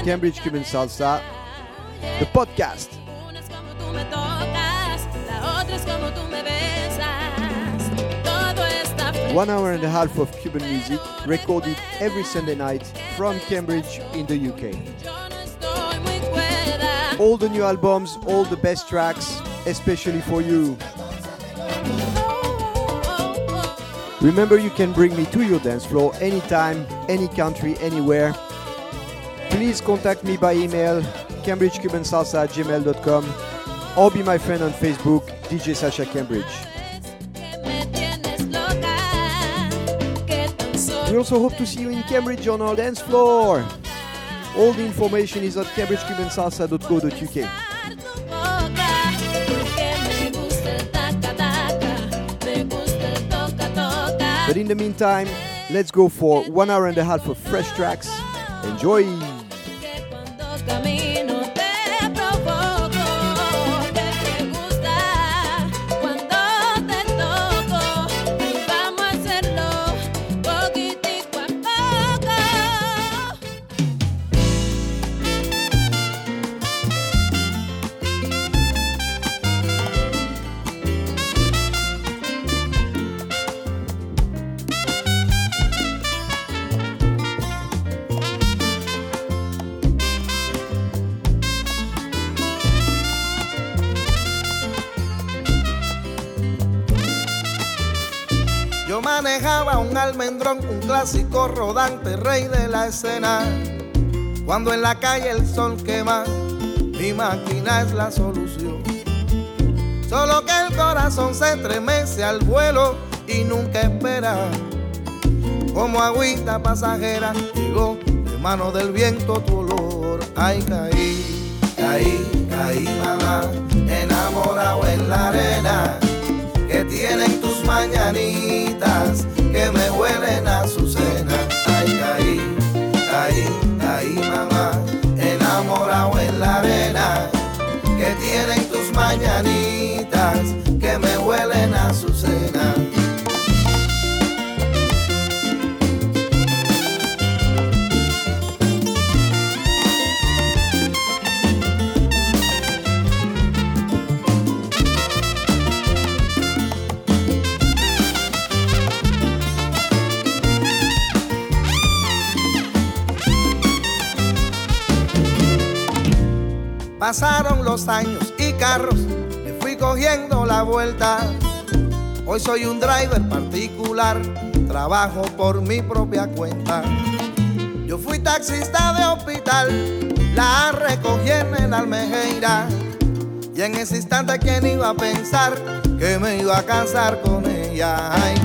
Cambridge Cuban Salsa, the podcast. 1 hour and a half of Cuban music recorded every Sunday night from Cambridge in the UK. All the new albums, all the best tracks, especially for you. Remember, you can bring me to your dance floor anytime, any country, anywhere. Please contact me by email, cambridgecubansalsa@gmail.com, or be my friend on Facebook, DJ Sasha Cambridge. We also hope to see you in Cambridge on our dance floor. All the information is at cambridgecubansalsa.co.uk. But in the meantime, let's go for 1 hour and a half of fresh tracks. Enjoy! Yo manejaba un almendrón, un clásico rodante, rey de la escena. Cuando en la calle el sol quema, mi máquina es la solución. Solo que el corazón se estremece al vuelo y nunca espera. Como agüita pasajera, llegó de mano del viento tu olor. Ay, caí, mamá, enamorado en la arena. Que tienen tus mañanitas que me huelen a azucena. Ay, caí, mamá, enamorado en la arena. Que tienen tus mañanitas que me huelen a azucena. Pasaron los años y carros, le fui cogiendo la vuelta. Hoy soy un driver particular, trabajo por mi propia cuenta. Yo fui taxista de hospital, la recogí en el Almejeira. Y en ese instante, ¿quién iba a pensar que me iba a casar con ella? Ay,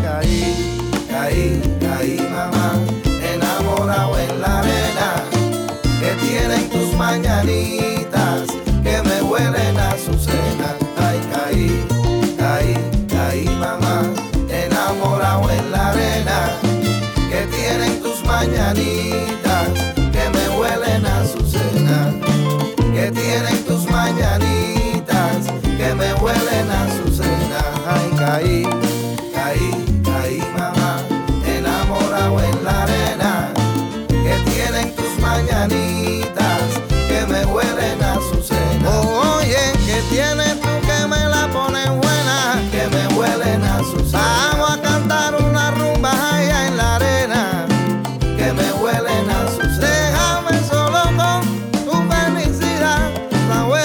caí, mamá, enamorado en la arena. Que tienen tus mañanitas que me huelen a azucena. Ay, caí, mamá, enamorado en la arena. Que tienen tus mañanitas que me huelen a azucena. Que tienen tus mañanitas que me huelen a azucena. Ay, caí, mamá, enamorado en la arena. Que tienen tus mañanitas que me huelen a azucena. Oye, que tienes tú que me la pones buena, que me huelen a azucena. Vamos a cantar una rumba allá en la arena, que me huelen a azucena. Déjame solo con tu felicidad, la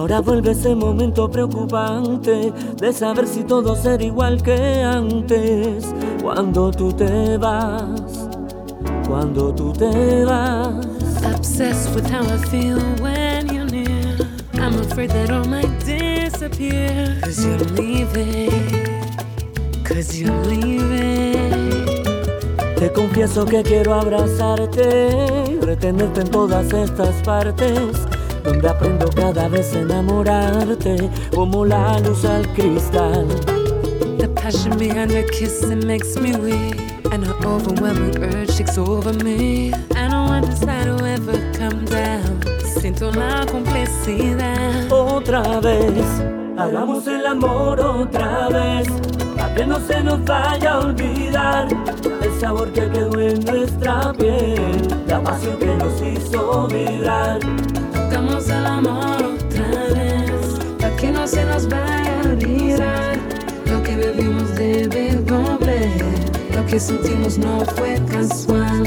Ahora vuelve ese momento preocupante de saber si todo será igual que antes. Cuando tú te vas, cuando tú te vas. Obsessed with how I feel when you're near. I'm afraid that all might disappear. 'Cause you're leaving, 'cause you're leaving. Te confieso que quiero abrazarte, retenerte en todas estas partes, donde aprendo cada vez a enamorarte, como la luz al cristal. The passion behind her kiss, it makes me weak, and her overwhelming urge takes over me. I don't understand who ever come down. Siento la complicidad. Otra vez, hagamos el amor otra vez, para que no se nos vaya a olvidar el sabor que quedó en nuestra piel, la pasión que nos hizo vibrar. Hagamos el amor otra vez, para que no se nos vaya a olvidar. Lo que bebimos debe volver, lo que sentimos no fue casual.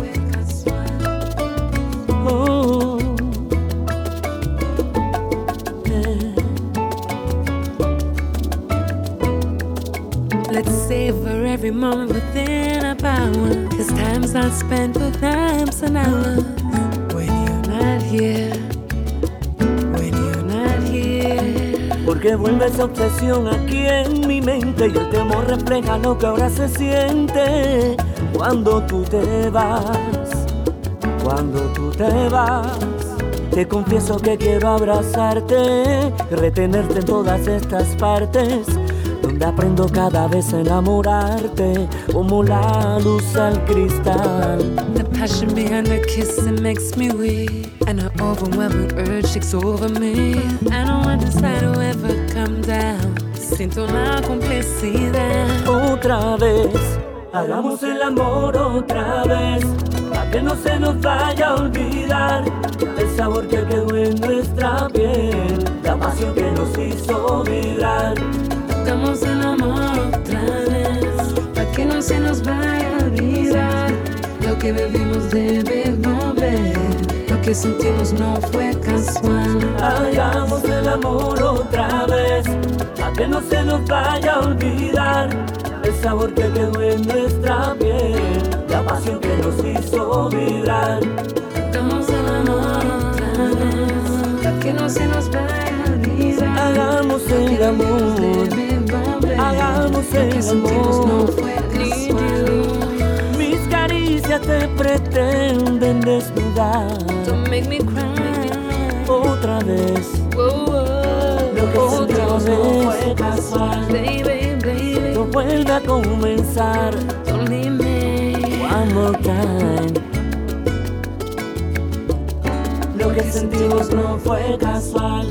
Oh, Let's savor every moment within our power, 'cause time's not spent with times and hours. When you're not here, when you're not here. porque vuelve esa obsesión aquí en mi mente y el temor refleja lo que ahora se siente. Cuando tú te vas, cuando tú te vas, te confieso que quiero abrazarte, retenerte en todas estas partes, donde aprendo cada vez a enamorarte, como la luz al cristal. The passion behind her kiss, it makes me weak, and her overwhelming urge takes over me. I don't understand who ever come down. Siento la complicidad. Otra vez, hagamos el amor otra vez, para que no se nos vaya a olvidar el sabor que quedó en nuestra piel, la pasión que nos hizo vibrar. Hagamos el amor otra vez, para que no se nos vaya a olvidar. Lo que bebimos debe volver, lo que sentimos no fue casual. Hagamos el amor otra vez, para que no se nos vaya a olvidar el sabor que quedó en nuestra piel, la pasión que nos hizo vibrar. Hagamos el amor otra vez, para que no se nos vaya a olvidar. Hagamos el amor, hagamos el amor. Mis caricias te pretenden desnudar. Don't make me cry. Otra vez, Whoa, whoa. lo que sentimos no fue casual. Baby, baby, No vuelve a comenzar. don't leave me. One more time. Lo que sentimos no fue casual.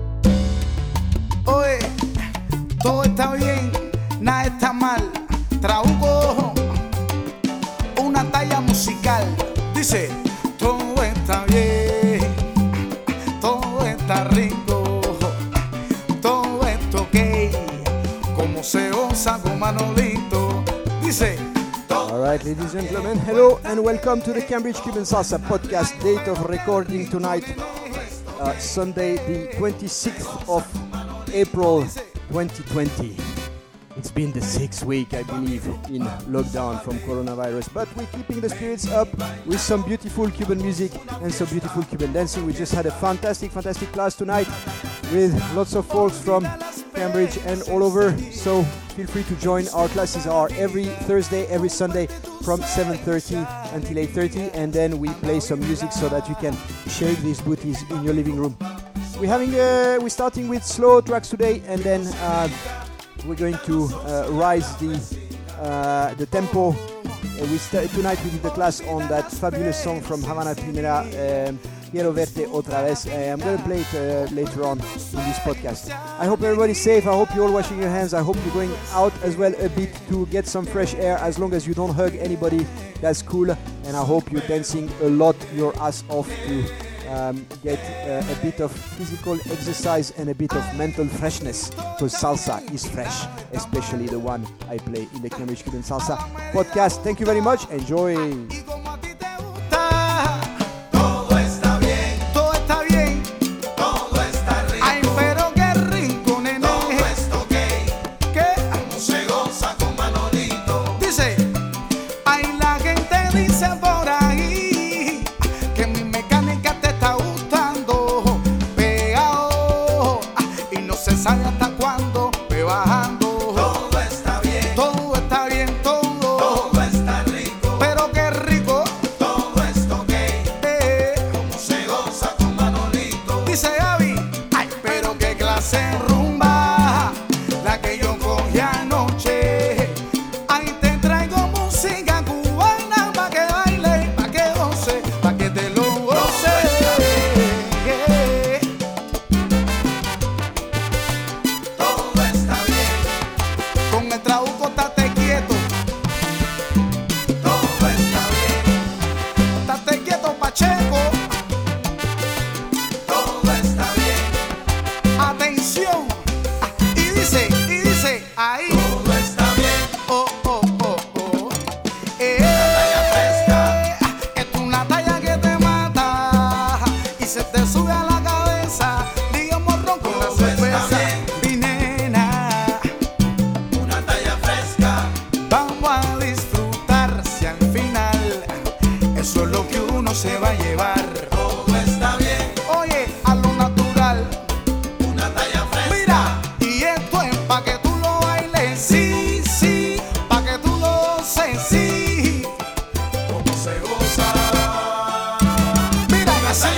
Oye, todo está bien, nada está mal. Trauco una talla musical. Dice, todo está bien, todo está rico, todo está ok, como se osa con Manolito. Dice, All right, ladies and gentlemen, hello and welcome to the Cambridge Cuban Salsa podcast. Date of recording tonight, Sunday, the 26th of April 2020. It's been the 6th week, I believe, in lockdown from coronavirus, but we're keeping the spirits up with some beautiful Cuban music and some beautiful Cuban dancing. We just had a fantastic class tonight with lots of folks from Cambridge and all over, so feel free to join. Our classes are every Thursday, every Sunday from 7:30 until 8:30, and then we play some music so that you can shake these booties in your living room. We're starting with slow tracks today, and then we're going to rise the tempo. Tonight we did the class on that fabulous song from Havana Primera, Quiero Verte Otra Vez. I'm going to play it later on in this podcast. I hope everybody's safe. I hope you're all washing your hands. I hope you're going out as well a bit to get some fresh air. As long as you don't hug anybody, that's cool. And I hope you're dancing a lot your ass off to get a bit of physical exercise and a bit of mental freshness, because salsa is fresh, especially the one I play in the Cambridge Cuban Salsa podcast. Thank you very much. Enjoy. y como a ti te gusta, todo está bien, todo está bien, todo está rico.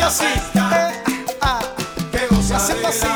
así. Haciendo así.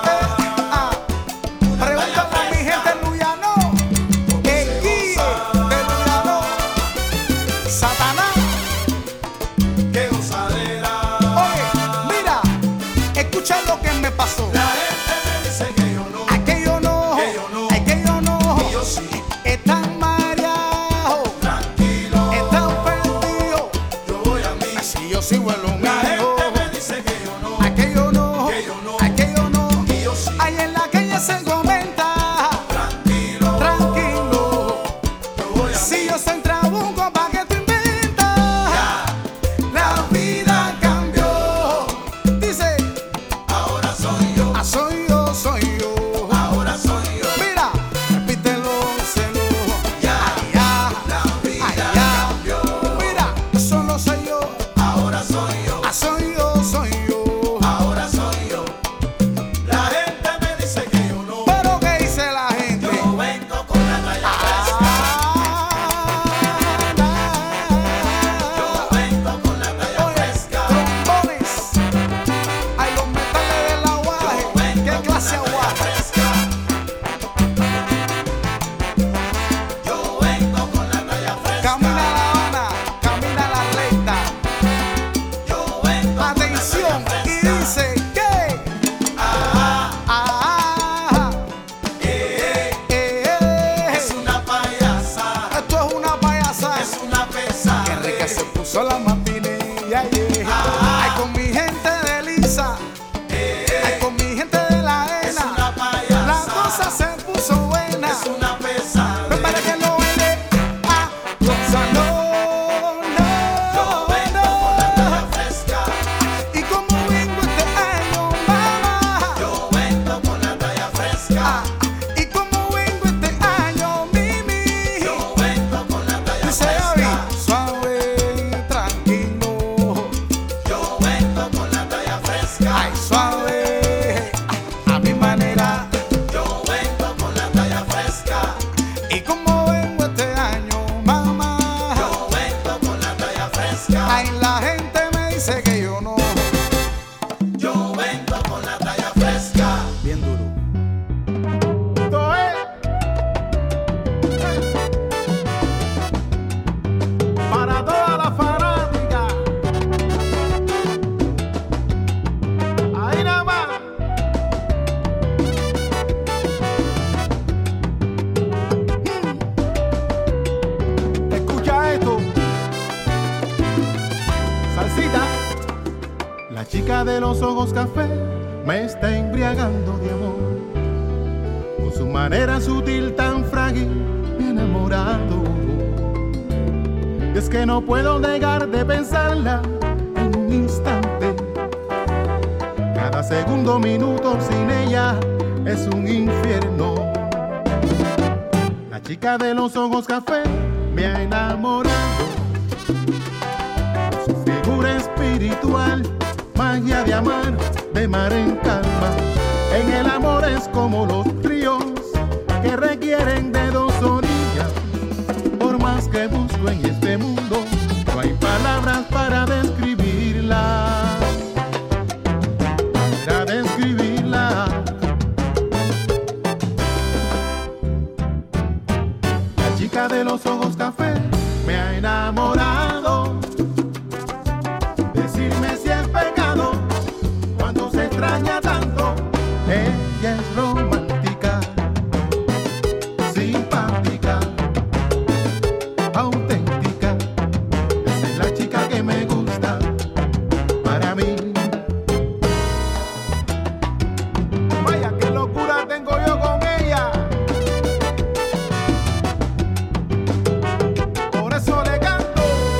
Pregúntame a mi gente en Luyano. El guía de Luyano. Satanás. Qué gozadera. Oye, mira, escucha lo que me pasó. La gente me dice que yo no. Ay, que yo no. Que yo no. Ay, que yo no. Y yo sí. Están mareados. Tranquilo. Están perdidos. Yo voy a mí. Así yo sigo en lo La mío. gente me dice que yo no. Ay, que yo no. Que yo no. Ay, que yo no. Y yo sí. Ay, en la calle se comenta. Tranquilo. Tranquilo. Yo voy a Si mí. yo soy trabuco, ¿pa' qué tú inventas? Ya. La vida cambió. Dice, Ahora soy yo. soy yo, soy yo. Ahora soy yo. Mira, repítelo, celo. Ya. Ya, La vida ya. cambió. Mira, solo soy yo. Ahora soy yo. Soy yo, soy yo. Ahora soy yo. La gente me dice que yo no. Pero ¿qué dice la gente? Yo vengo con la talla fresca. Yo vengo con la talla fresca. Trombones. Hay los metales del aguaje. ¿Qué clase de aguaje? Fresca. Yo vengo con la talla fresca. Camina La Habana, camina la recta. Yo vengo Atención, con la y talla dice fresca. que Es una payasa. esto es una payasa. Es una pesada. Qué rica se puso la matinee. Ay, con mi gente de Lisa. Ay, con mi gente de la Es ENA. una payasa. La cosa se puso buena. Es una pesada. Prepara que lo baile. Gózalo. Yo vengo con la talla fresca. Y como vengo este año, mamá. Yo vengo con la talla fresca. Y como vengo este año, Mimi. Yo vengo con la talla Dice fresca. David, suave, tranquilo. Yo vengo con la talla fresca. Ay, suave, a mi manera. Yo vengo con la talla fresca. Y como vengo este año, mamá. Yo vengo con la talla fresca. Ay, la gente me dice que yo no. Yo vengo con la talla fresca. Bien duro. Para toda la fanática. Ahí nada más. Escucha esto. Salsita. La chica de los ojos café me está embriagando de amor. Con su manera sutil tan frágil me ha enamorado. Y es que no puedo dejar de pensarla en un instante. Cada segundo, minuto sin ella es un infierno. La chica de los ojos café me ha enamorado. Su figura espiritual, magia de amar, de mar en calma. En el amor es como los ríos que requieren de dos orillas. Por más que busco en este mundo, no hay palabras para describirla. Para describirla. La chica de los ojos café me ha enamorado. Decirme si es pecado cuando se extraña tanto. Ella es romántica, simpática, auténtica. Esa es la chica que me gusta para mí. Vaya, qué locura tengo yo con ella. Por eso le canto.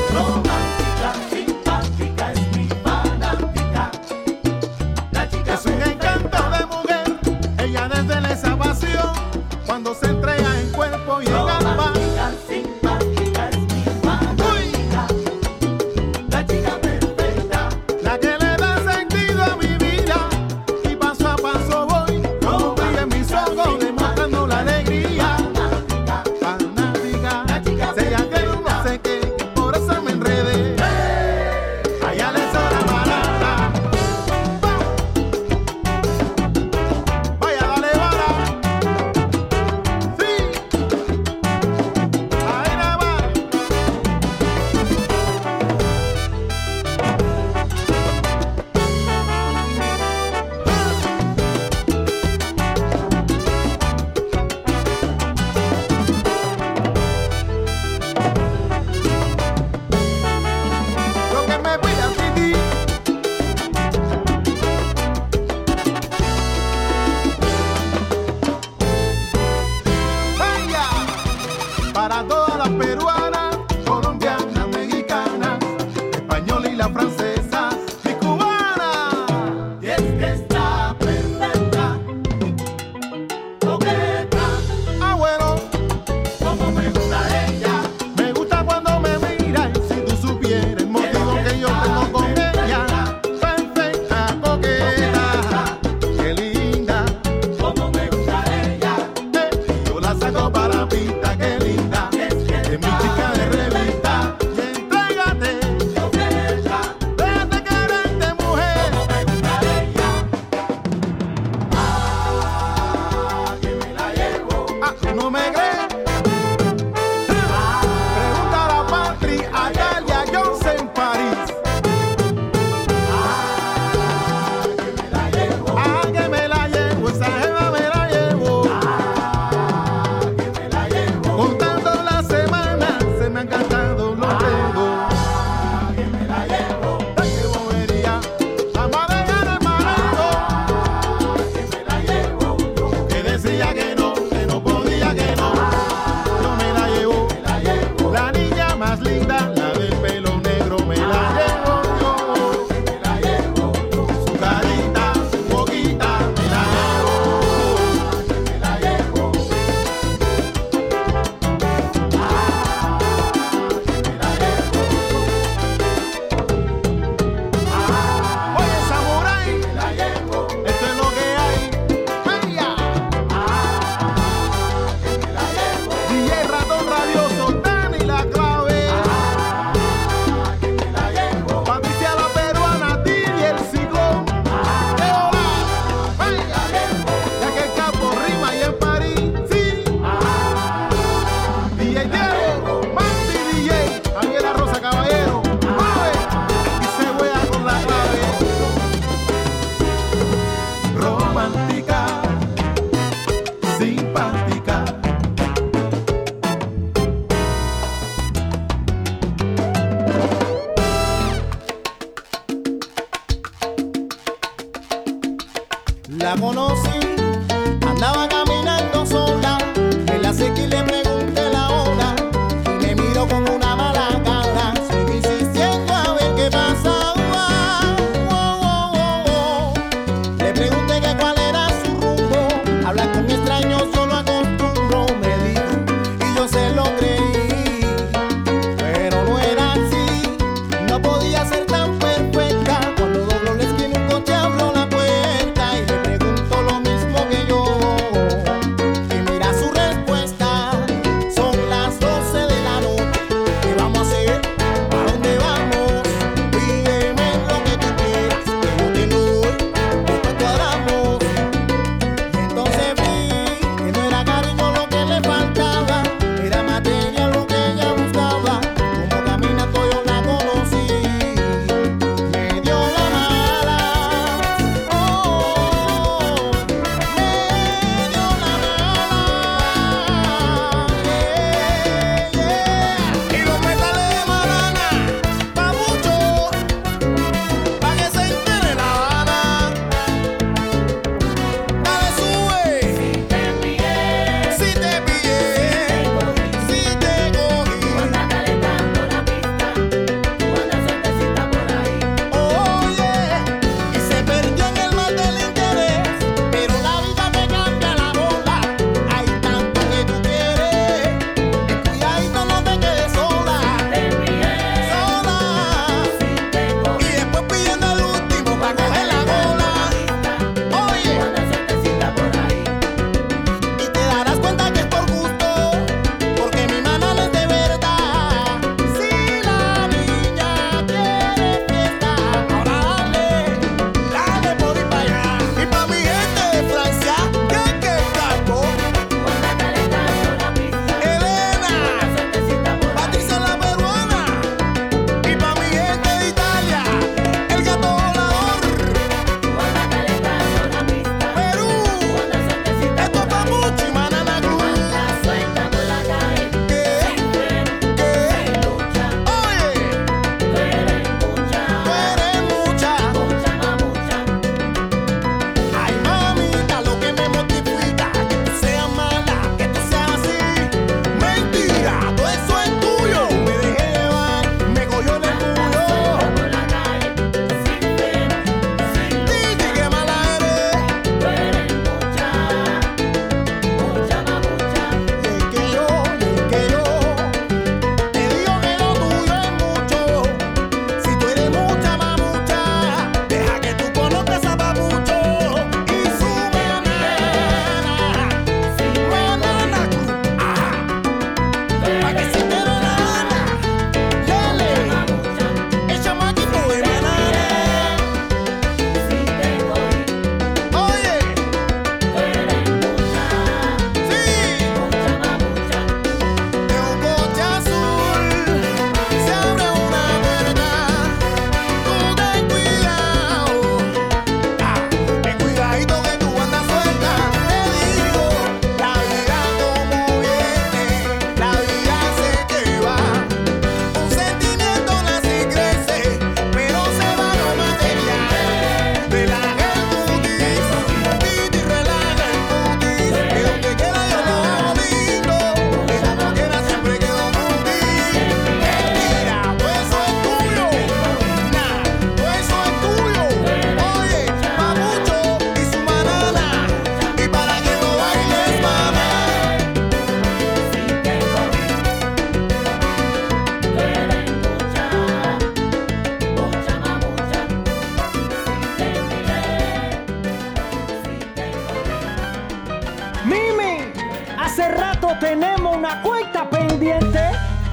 bonita francesa y cubana. Y es que está perfecta, coqueta, Abuelo, como me gusta ella. me gusta cuando me mira y si tú supieras el motivo que yo tengo con ella. Perfecta, coqueta, qué linda. Como me gusta ella. Yo la saco para la pista, qué linda. Es mi chica de revista. Y entrégate, Coqueta, déjate quererte, mujer. como me gusta ella. Ah, que me la llevo. Ah, ¿tú no me crees? Pregunta a la Patri, a Galia Jones en París. Ah, que me la llevo, esa jeva me la llevo. Que me la llevo. Contando las semanas, se me han gastado los dedos. Que me la llevo. Ay, qué bobería, vamos a dejar el marido. Que me la llevo. Que decía que no podía, que no. Yo me la llevo, La llevo. la niña más linda, la del pelo negro, me la llevo yo. Me la llevo. Su carita, su boquita, me la llevo. Me la llevo. Oye, Samurai, La llevo. esto es lo que hay. ¡Vaya! DJ Ratón Rabioso, Dani la clave. Patricia la peruana, Didi el ciclón. ¡Qué hola! ¡Vaya! Ya que el campo rima y en París, sí. DJ Diego, Mandy DJ, Daniela Rosa Caballero. ¡Mueve! Y se juega con la clave. Romántica, simpática. La conocí, andaba caminando sola, en la sequía y le pregunté la hora, y me miró con una mala cara, seguí insistiendo a ver qué pasaba. Le pregunté que cuál era su rumbo, hablar con extraños yo lo acostumbro, me dijo, y yo se lo creí, pero no era así, no podía ser tan perfecta. Cuando dobló la esquina un coche abrió la puerta y le preguntó lo mismo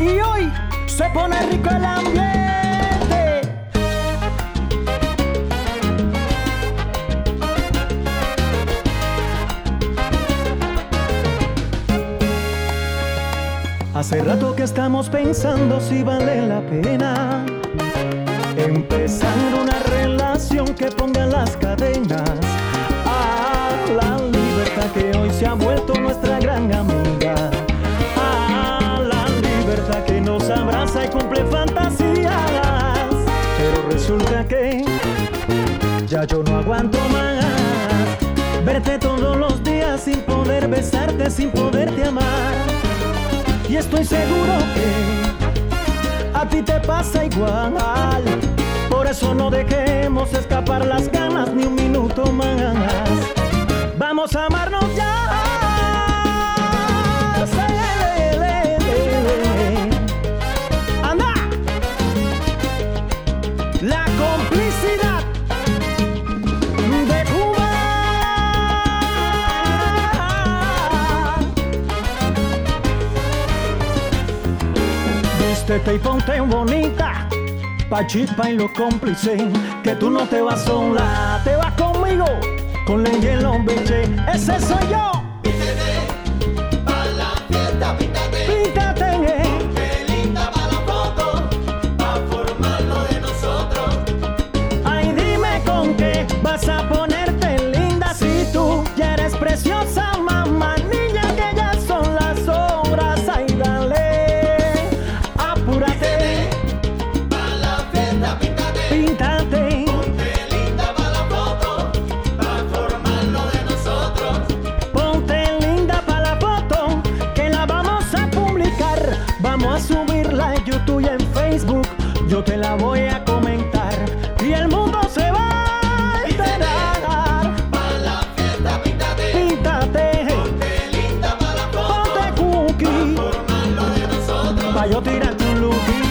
y hoy se pone rico el ambiente. Hace rato que estamos pensando si vale la pena empezar una relación que ponga las cadenas a la libertad que hoy se ha vuelto nuestra gran amiga, a la libertad que nos abraza y cumple fantasías. Pero resulta que ya yo no aguanto más verte todos los días sin poder besarte, sin poderte amar. Y estoy seguro que a ti te pasa igual. Por eso no dejemos escapar las ganas ni un minuto más. Vamos a amarnos ya. Anda. La complicidad de Cuba. Vístete y ponte bonita, pa' chispa y lo cómplice, que tú no te vas sola, te vas conmigo, con Lenny en los biches, ese soy yo. Píntate pa' la fiesta, píntate. Píntate, Qué linda pa' la foto, pa' formar lo de nosotros. ay dime con qué vas a ponerte linda si tú ya eres preciosa, mamá, niña, que ya son las horas, ay dale, apúrate. Pa' la fiesta, píntate. Píntate, Qué linda pa' la foto, pa' formar lo de nosotros. ponte linda pa' la foto, que la vamos a publicar. Vamos a subirla en YouTube y en Facebook, yo te la voy a comentar y el mundo se va a enterar. Pa' la fiesta, píntate. Píntate, Qué linda pa' la foto, ponte cookie, formar lo de nosotros. pa' yo tirarte un lookie.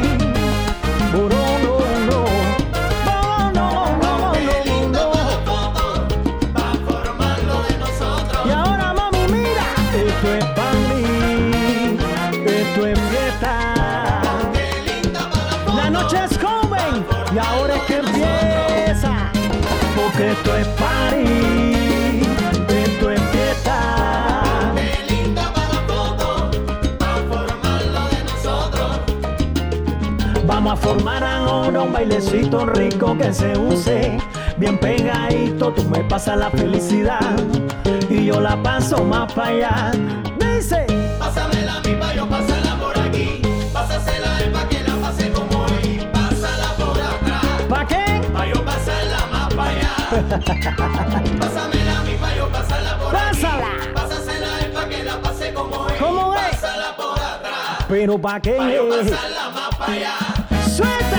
Oh, no, no, no. Oh, no, no, Qué linda no, pa' no. la foto, pa' formar lo de nosotros. Y ahora mami mira, esto es para mí, esto es fiesta. Qué linda pa' la foto. La noche es joven y ahora es que empieza, porque esto es party, esto es fiesta. Qué linda pa' la foto, pa' formar lo de nosotros. Vamos a formar ahora un bailecito rico que se use bien pegadito. Tú me pasas la felicidad y yo la paso más para allá. Dice, Pásamela mi pa' yo pasarla por aquí. Pásasela él pa' que la pase como hoy. Pásala por atrás, ¿pa' qué? pa' yo pasarla más pa' allá. Pásamela mi pa' yo pasarla por Pásala. aquí. Pásasela él pa' que la pase como hoy. ¿Cómo es? Pásala por atrás, Pero ¿pa' qué? pa' yo pasarla más pa' allá. ¡Suelta!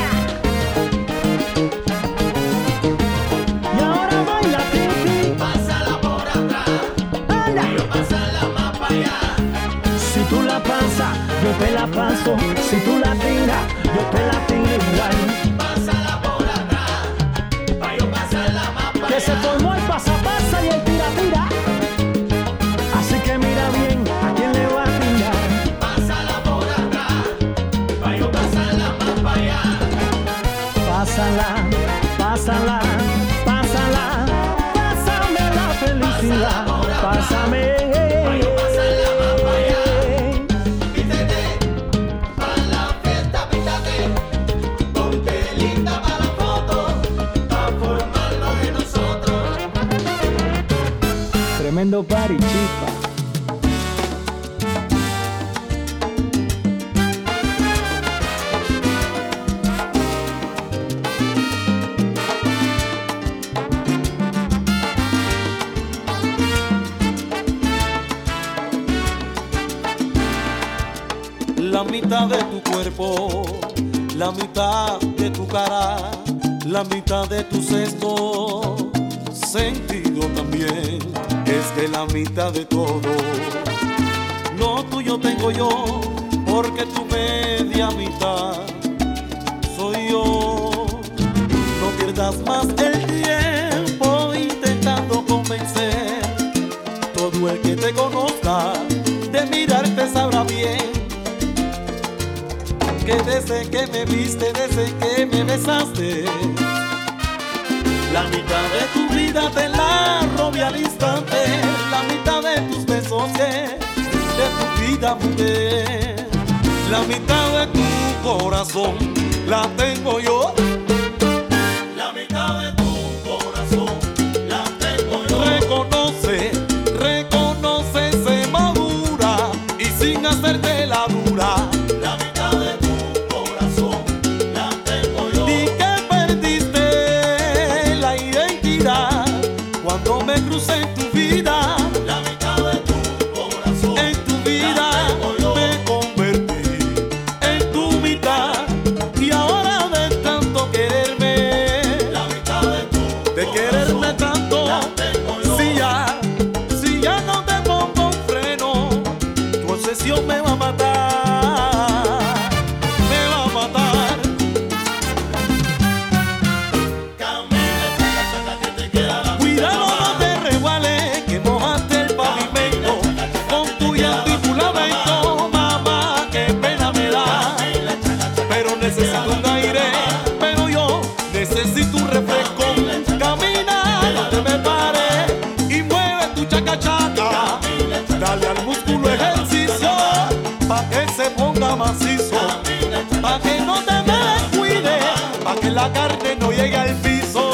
Y ahora baila, Titi. Pásala por atrás, ¡Anda! pa' yo pasarla más pa' allá. Si tú la pasas, yo te la paso. Si tú la tiras, yo te la tiro igual. Pásala por atrás, pa' yo pasarla más pa' Que se allá. formó el pasa-pasa y el tira-tira. Así que mira bien a quién le va a tirar. Pásala por atrás, pa' yo pasarla más pa' allá. Pásala, pásala, pásala. Pásame la felicidad. Pásame. Pa' yo pasarla más pa' allá. Vístete pa' la fiesta, píntate. Ponte linda pa' la foto, pa' formar lo de nosotros. Tremendo party, chispa. La mitad de tu cuerpo, la mitad de tu cara, la mitad de tu sexto sentido también. Es que la mitad de todo, lo tuyo tengo yo, porque tu media mitad soy yo. No pierdas más el tiempo intentando convencer. Todo el que te conozca de mirarte sabrá bien desde que me viste, desde que me besaste. La mitad de tu vida te la robé al instante, la mitad de tus besos que de tu vida, mujer. La mitad de tu corazón la tengo yo. La mitad de tu corazón la tengo yo. Reconoce, se madura y sin hacerte la dura. La mitad de tu corazón la tengo yo. Di que perdiste la identidad cuando me crucé en tu vida. La mitad de tu corazón en tu vida me convertí en tu mitad. Y ahora de tanto quererme, la mitad de quererme tanto, si ya no te pongo un freno, tu obsesión me va a matar, me va a matar. Cuidado, no te resbales, que mojaste el pavimento con tu llanto y tu lamento. Mamá, qué pena me da, pero necesito un aire, pero yo necesito un refresco. Camina, no te me pares y mueve tu chaca chaca. Dale al músculo ejercicio pa' que se ponga macizo, pa' que no te me descuide, pa' que la carne no llegue al piso.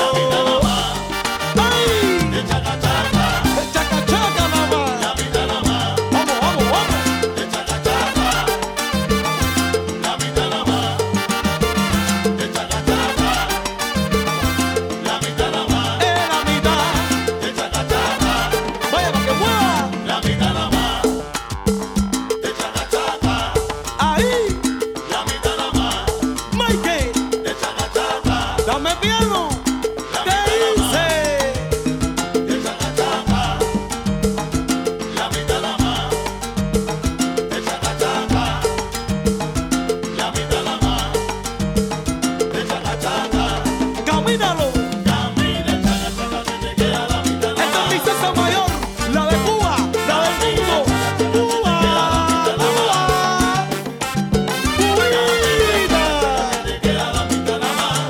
¡Ay! De chaca chaca nada más. Vamos, vamos, vamos. De chaca chaca. La mitad nada más. De chaca chaca. La mitad nada más. La mitad. De chaca chaca. Vaya pa' que mueva. La mitad nada más. De chaca chaca. Ahí. La mitad nada más. Mikey. De chaca chaca. Dame piano. ¿Qué dice? De chaca chaca. La mitad nada más. De chaca chaca. La mitad nada más. De chaca chaca. Camínalo. Camina, chaca chaca, que te queda la mitad nada más. Esta es mi César Mayor, la de Cuba, la del mundo. Cuba, Cuba. Cubita. Te queda la mitad nada más.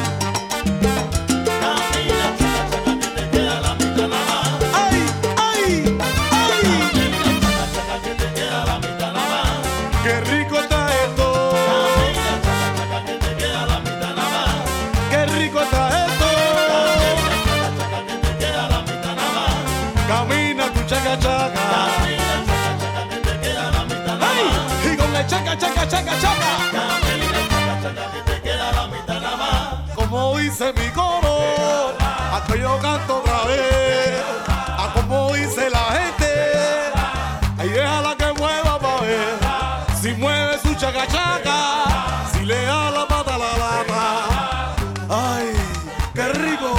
Camina, chaca chaca, que te queda la mitad nada más. Ay, ay, ay. Camina, chaca chaca, que te queda la mitad nada más. Qué rico está esto. Camina, chaca chaca, que te queda la mitad nada más. Qué rico está esto. Camina, chaca chaca, que te queda la mitad nada más. Camina tu chaca chaca. Camina, chaca chaca, que te queda la mitad nada más. Y con la chaca chaca chaca chaca. Camina, chaca chaca, que te queda la mitad nada más. Como dice mi coro, a que yo canto otra vez. A como dice la gente, ahí déjala que mueva pa' ver. Si mueve su chaca chaca, si le da la pata a la lata. Ay, qué rico.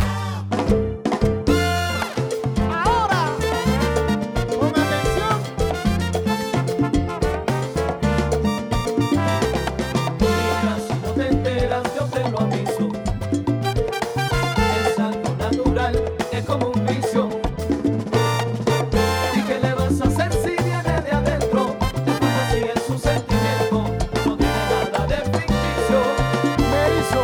Ahora, con atención. Mira, si no te enteras, yo te lo aviso. Es algo natural, es como un vicio. ¿Y qué le vas a hacer si viene de adentro? Después así es su sentimiento, no tiene nada de ficticio. Me hizo.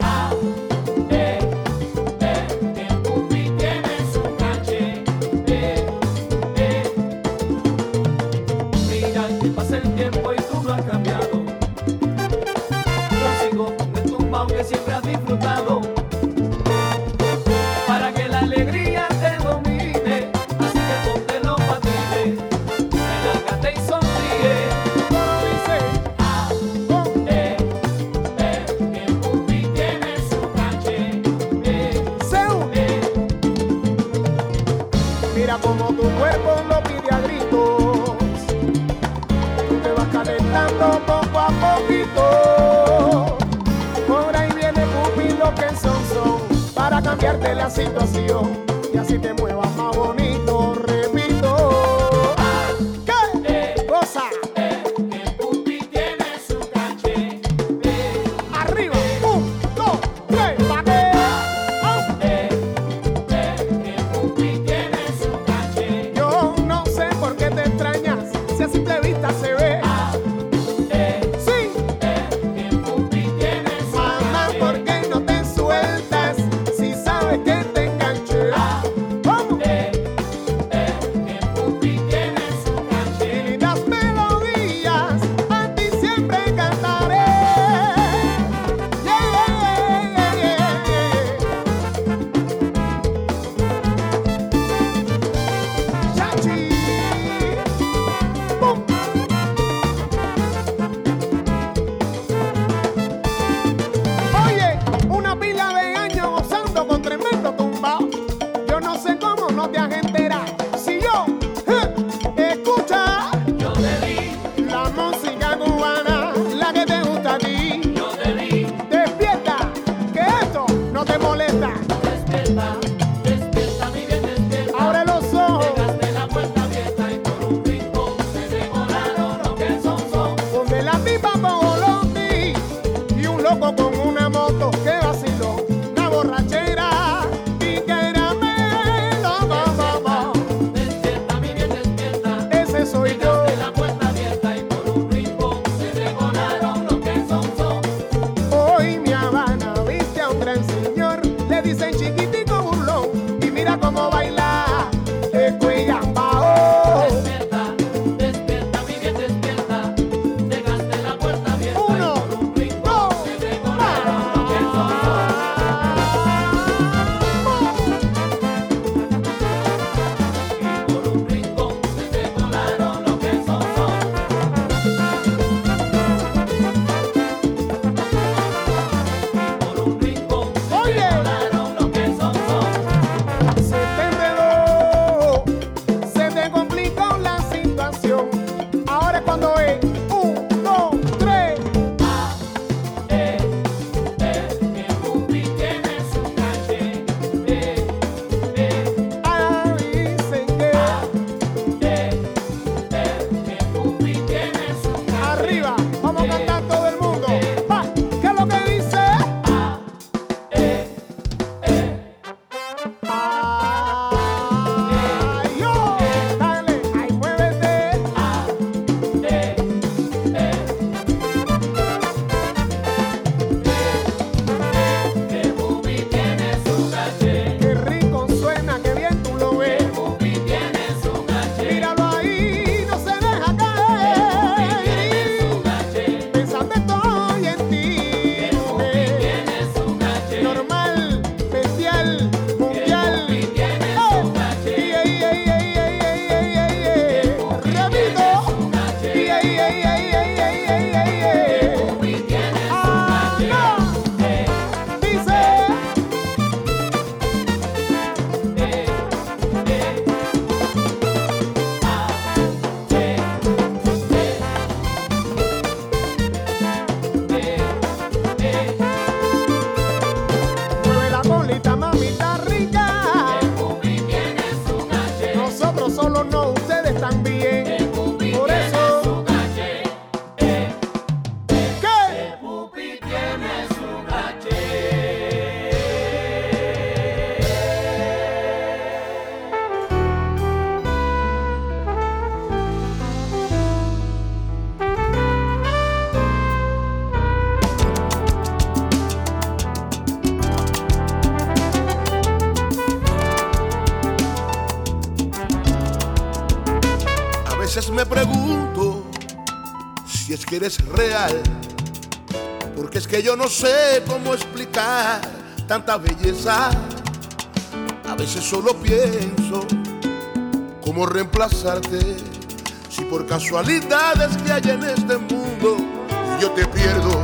El pupi tiene su caché. Mira que pasa el tiempo y tú no has cambiado. Yo sigo con el tumbao que siempre has disfrutado. Para que la alegría te domine, así que ponte los patines, relájate y sonríe. Como dice. El pupi tiene su caché. Seu. Mira como tu cuerpo lo pide a gritos. Tú te vas calentando poco a poquito. Por ahí viene Pupi lo que son para cambiarte la situación y así te muevas más bonito. Repito. ¿Qué? Goza. El pupi tiene su caché. Arriba. 1, 2, 3. ¿Pa' qué? El pupi tiene su caché. Yo no sé por qué te extrañas si a simple vista se ve. Sí. loco con una moto que vaciló, la borrachera y que era melo, Despierta, mi bien, despierta. ese soy yo. Dejaste la puerta abierta y por un rincón se te colaron los que son. Hoy mi Habana viste a un gran señor, le dicen chiquitico burlón, y mira cómo baila el Cueyambao. Despierta, despierta, mi bien, despierta. Dejaste la puerta abierta Uno, y por un rincón se te colaron los que son. Y por un rincón se te colaron los que son. Y por un rincón se te Oye. colaron los que son. Se te enredó, se te complicó la situación. Ahora es cuando es 1, 2, 3. Que Pupi tiene su caché. Ahora dicen Que Pupi tiene su caché. arriba, vamos a cantar todo el mundo. Va, ¿qué es lo que dice? Ay, yo, dale, ay, muévete. Que Pupi tiene su caché. Qué rico suena, qué bien tú lo ves. Pupi tiene su caché. Míralo ahí, no se deja caer. Su caché. Pensando estoy en ti, mujer. Tiene su caché. Normal, especial, mundial. ¡Oh! ¡Ey, ey, ey, ey, ey, ey, ey, ey, ey! ¡Repito! ¡Ey, ey, ey, ey, ey, ey, ey, ey, ey! ¡Ah, no! Dice. Mueve la colita, mamita rica. Pupi tiene su caché. Nosotros solo no, ustedes también. Por eso. Su caché. ¿Qué? Pupi tiene su caché. A veces me pregunto si es que eres real, porque es que yo no sé cómo explicar tanta belleza. A veces solo pienso cómo reemplazarte, si por casualidades que hay en este mundo yo te pierdo.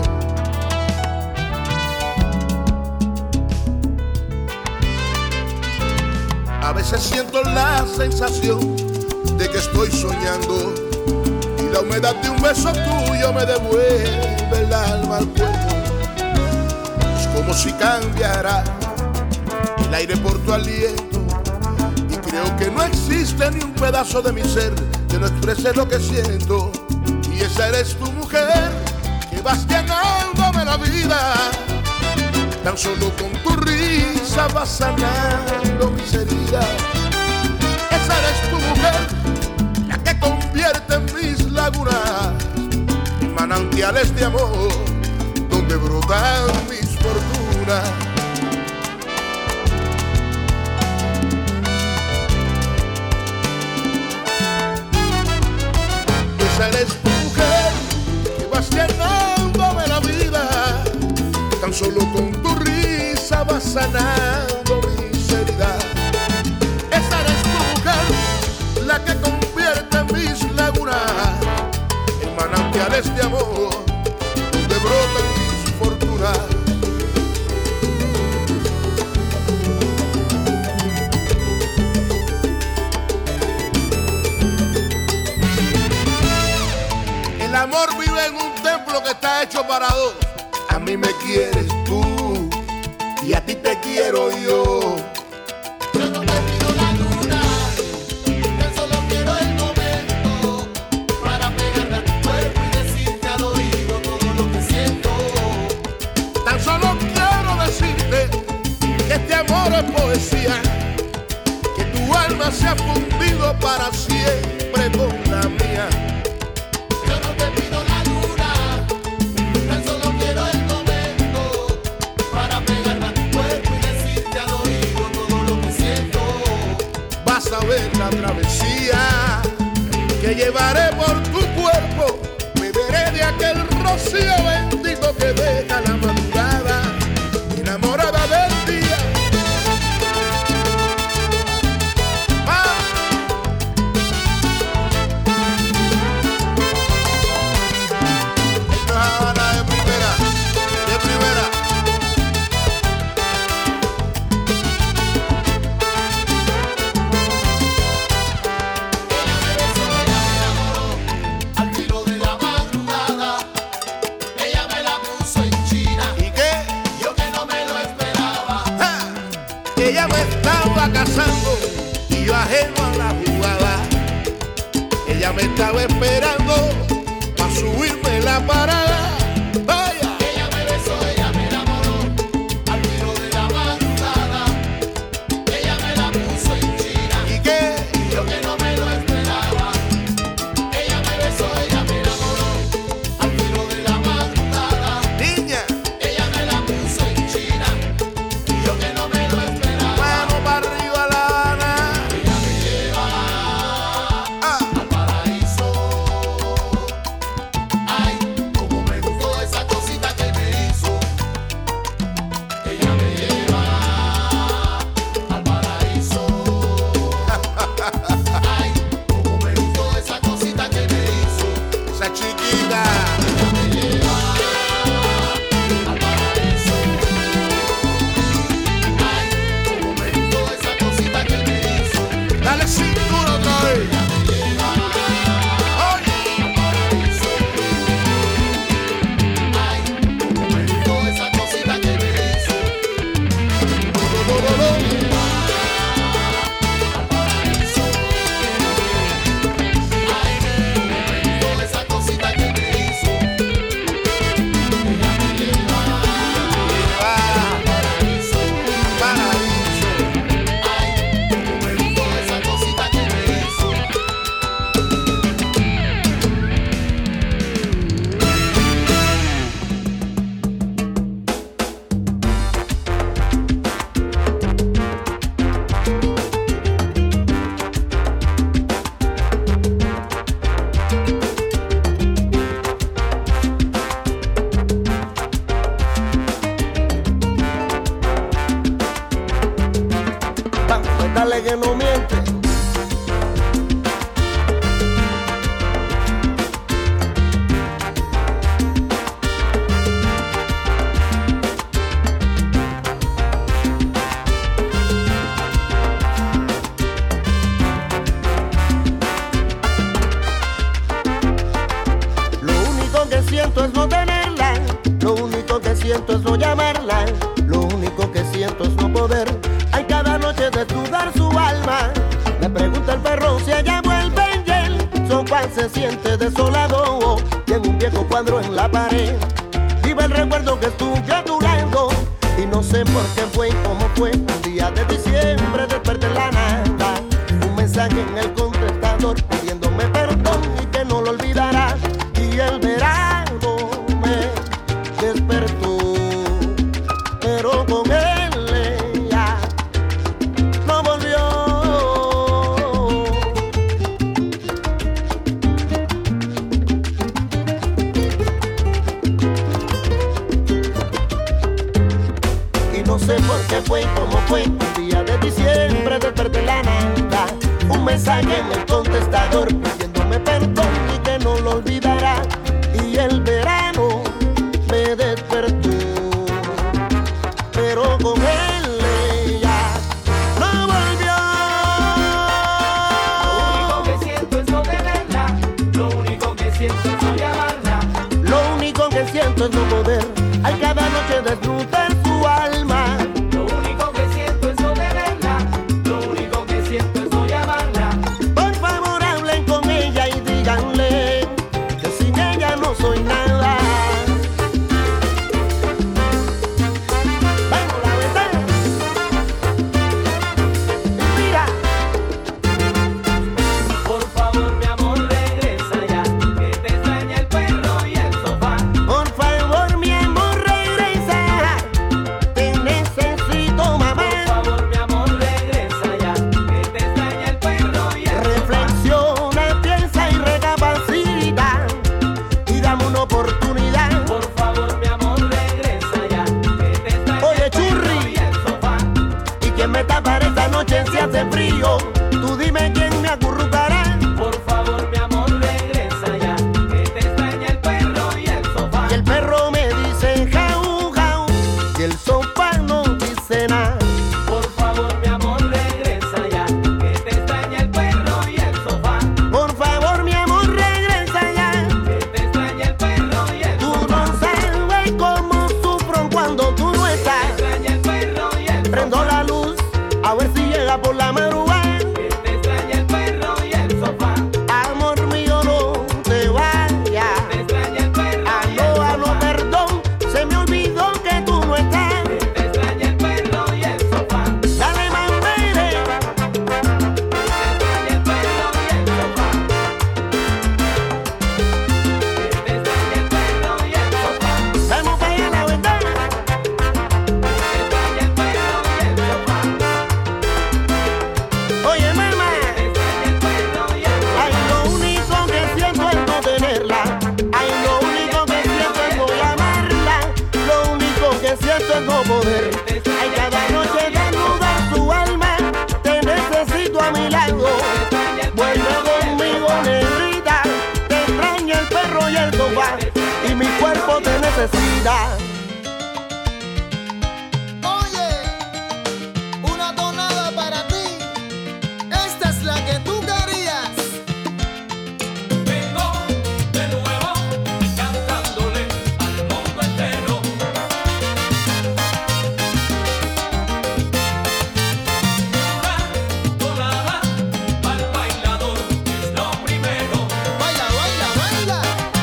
A veces siento la sensación de que estoy soñando y la humedad de un beso tuyo me devuelve el alma al cuerpo. Es como si cambiara el aire por tu aliento y creo que no existe ni un pedazo de mi ser que no exprese lo que siento. Y esa eres tu mujer, que vas llenándome la vida. Tan solo con tu risa vas sanando mis heridas. Esa eres tu mujer, la que convierte mis lagunas en manantiales de amor, donde brotan mis fortunas. Esa eres tu mujer, que vas llenándome la vida. Tan solo con tu risa vas sanando mis heridas. Esa eres tu mujer, la que convierte mis lagunas en manantiales de amor, donde brotan mis fortunas. El amor vive en un templo que está hecho para dos. A mí me quieres tú y a ti te quiero yo. Yo no te pido la luna, yo solo quiero el momento para pegarme a tu cuerpo y decirte al oído todo lo que siento. es poesía, que tu alma se ha fundido para siempre con la mía. Yo no te pido la luna, tan solo quiero el momento para pegarme a tu cuerpo y decirte al oído todo lo que siento. Vas a ver la travesía que llevaré por tu cuerpo, beberé de aquel rocío bendito que deja la madrugada, enamorada del día. Ella me estaba casando y yo ajeno a la jugada. Ella me estaba esperando para subirme la parada. Vaya. Ella me besó, ella me enamoró al filo de la madrugada. Ella me la puso en China. ¿Y qué? Y yo que no me lo esperaba. Ella me besó, ella me enamoró al filo de la madrugada. Niña. Ella me la puso en China. Y yo que no me lo esperaba. Mano para arriba La Habana. Ella me lleva al paraíso. Ay, como me gustó esa cosita que me hizo. Ella me lleva al paraíso. Ay, como me gustó esa cosita que me hizo. Esa chiquita. Ella me lleva al paraíso. Ay, como me gustó esa cosita que me hizo. Dale cintura otra vez. Ella me lleva Oye. al paraíso. Ay, como me gustó esa cosita que me hizo. No. Al paraíso. Ay, como me gustó esa cosita que me hizo. Ella me lleva al paraíso. Paraíso. Ay, como me gustó esa cosita que me hizo. Vamos a darle que no miente. Lo único que siento es no tenerla, lo único que siento es no llamarla, lo único que siento es no poder. Hay cada noche desnudar su alma. Le pregunta el perro si ella vuelve en él. Son cual se siente desolado. Tiene un viejo cuadro en la pared. Vive el recuerdo que estuve a tu lado. Y no sé por qué fue y cómo fue. Un día de diciembre desperté en la nada. Un mensaje en el contestador pidiéndome perdón y que no lo olvidará. Y el verano me despertó, pero con él ella no volvió. Y no sé por qué fue y cómo fue. Un día de diciembre desperté en la nada. Un mensaje en el contestador pidiéndome perdón y que no lo olvidará. Y el verano me despertó, pero con él ella no volvió. Lo único que siento es no tenerla, lo único que siento es no llamarla. Lo único que siento es no poder. Hay cada noche desnudar su alma. Lo único que siento es no tenerla, lo único que siento es no llamarla. Por favor hablen con ella y díganle que sin ella no soy nada. frío, tú dime quién me acurrucará. Por favor, mi amor, regresa ya, que te extraña el perro y el sofá. Y el perro me dice jau, jau, y el sofá no dice nada. Por favor, mi amor, regresa ya, que te extraña el perro y el sofá. Por favor, mi amor, regresa ya, Que te extraña el perro y el tú sofá. no sabes cómo sufro cuando tú no Te estás. extraña el perro y el Prendo sofá. la luz, a ver si llega por la madrugada. Que te extraña el perro y el sofá. Amor mío, no te vayas. Te extraña el perro y el Aló, aló, sofá. perdón, se me olvidó que tú no estás. Te extraña el perro y el sofá. Dale, mamere, Te extraña el perro y el sofá. Te extraña el perro y el sofá. vamos para allá a la ventana. Te extraña el perro y el sofá. Oye, mamá, Te extraña el perro y el sofá. ay, lo único que siento es no tenerla. Ay, lo único que siento es no llamarla. Lo único que siento es no poder. Ay, cada noche desnudar su alma. Te necesito a mi lado. Vuelve conmigo, negrita. Te extraña el perro y el sofá. Y mi cuerpo te necesita. Oye, una tonada para ti. Esta es la que tú querías. Vengo de nuevo cantándole al mundo entero. Una tonada al bailador es lo primero. Baila, baila, baila.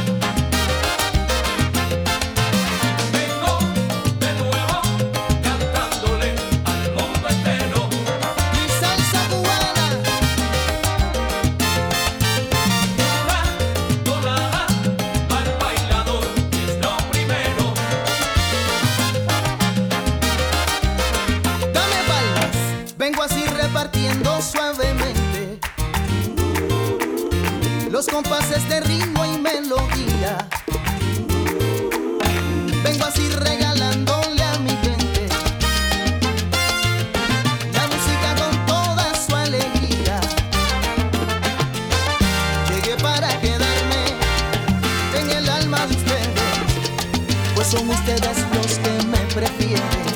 Vengo de nuevo cantándole al mundo entero. Mi salsa cubana. Una tonada al bailador es lo primero. Dame palmas. Vengo así repartiendo suavemente los compases de ritmo y melodía. Vengo así regalándole a mi gente la música con toda su alegría. Llegué para quedarme en el alma de ustedes, pues son ustedes los que me prefieren.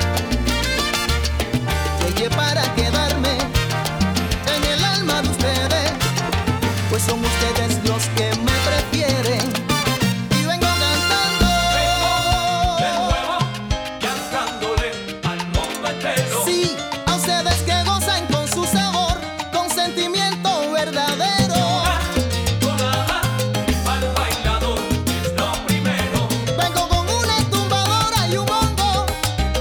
Llegué para quedarme en el alma de ustedes, pues son ustedes los que me prefieren. Y vengo cantando. De nuevo cantándole al mundo entero. Sí, a ustedes que gozan con su sabor, con sentimiento verdadero. Tonada al bailador es lo primero. Vengo con una tumbadora y un bongo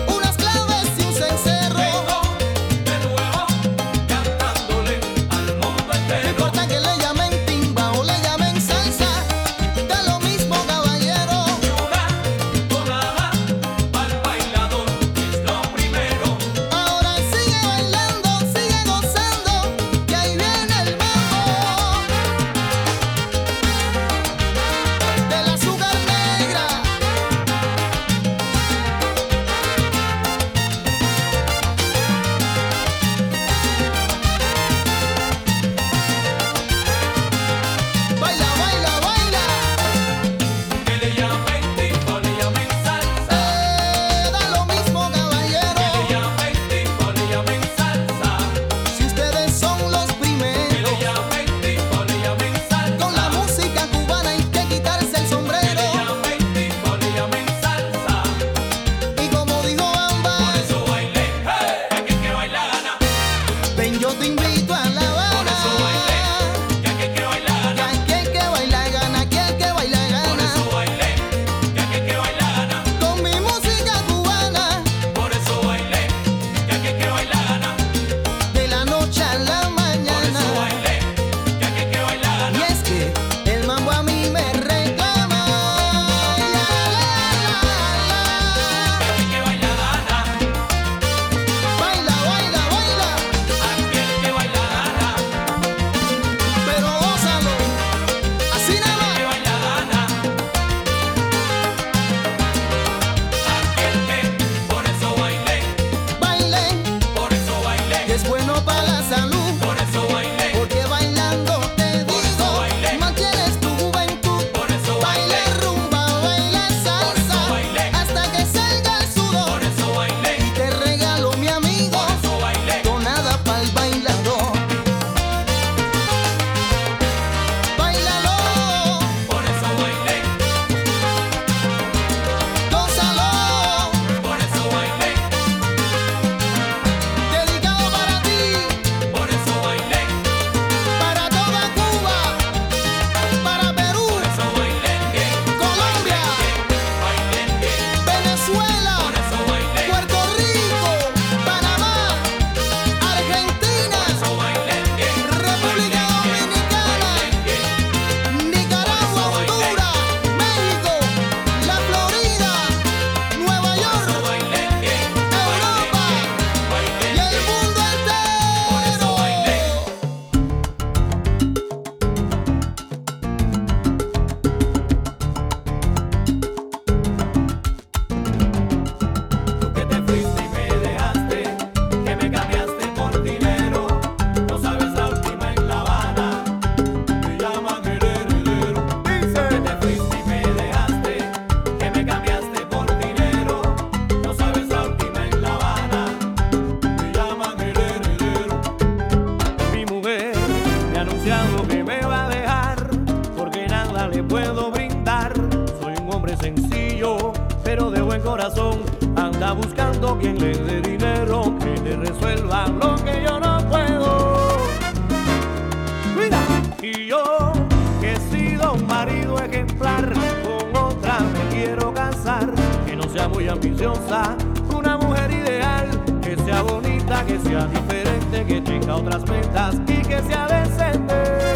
anda buscando quien le dé dinero, que le resuelva lo que yo no puedo. Mira, y yo que he sido un marido ejemplar, con otra me quiero casar, que no sea muy ambiciosa, una mujer ideal, que sea bonita, que sea diferente, que tenga otras metas y que sea decente.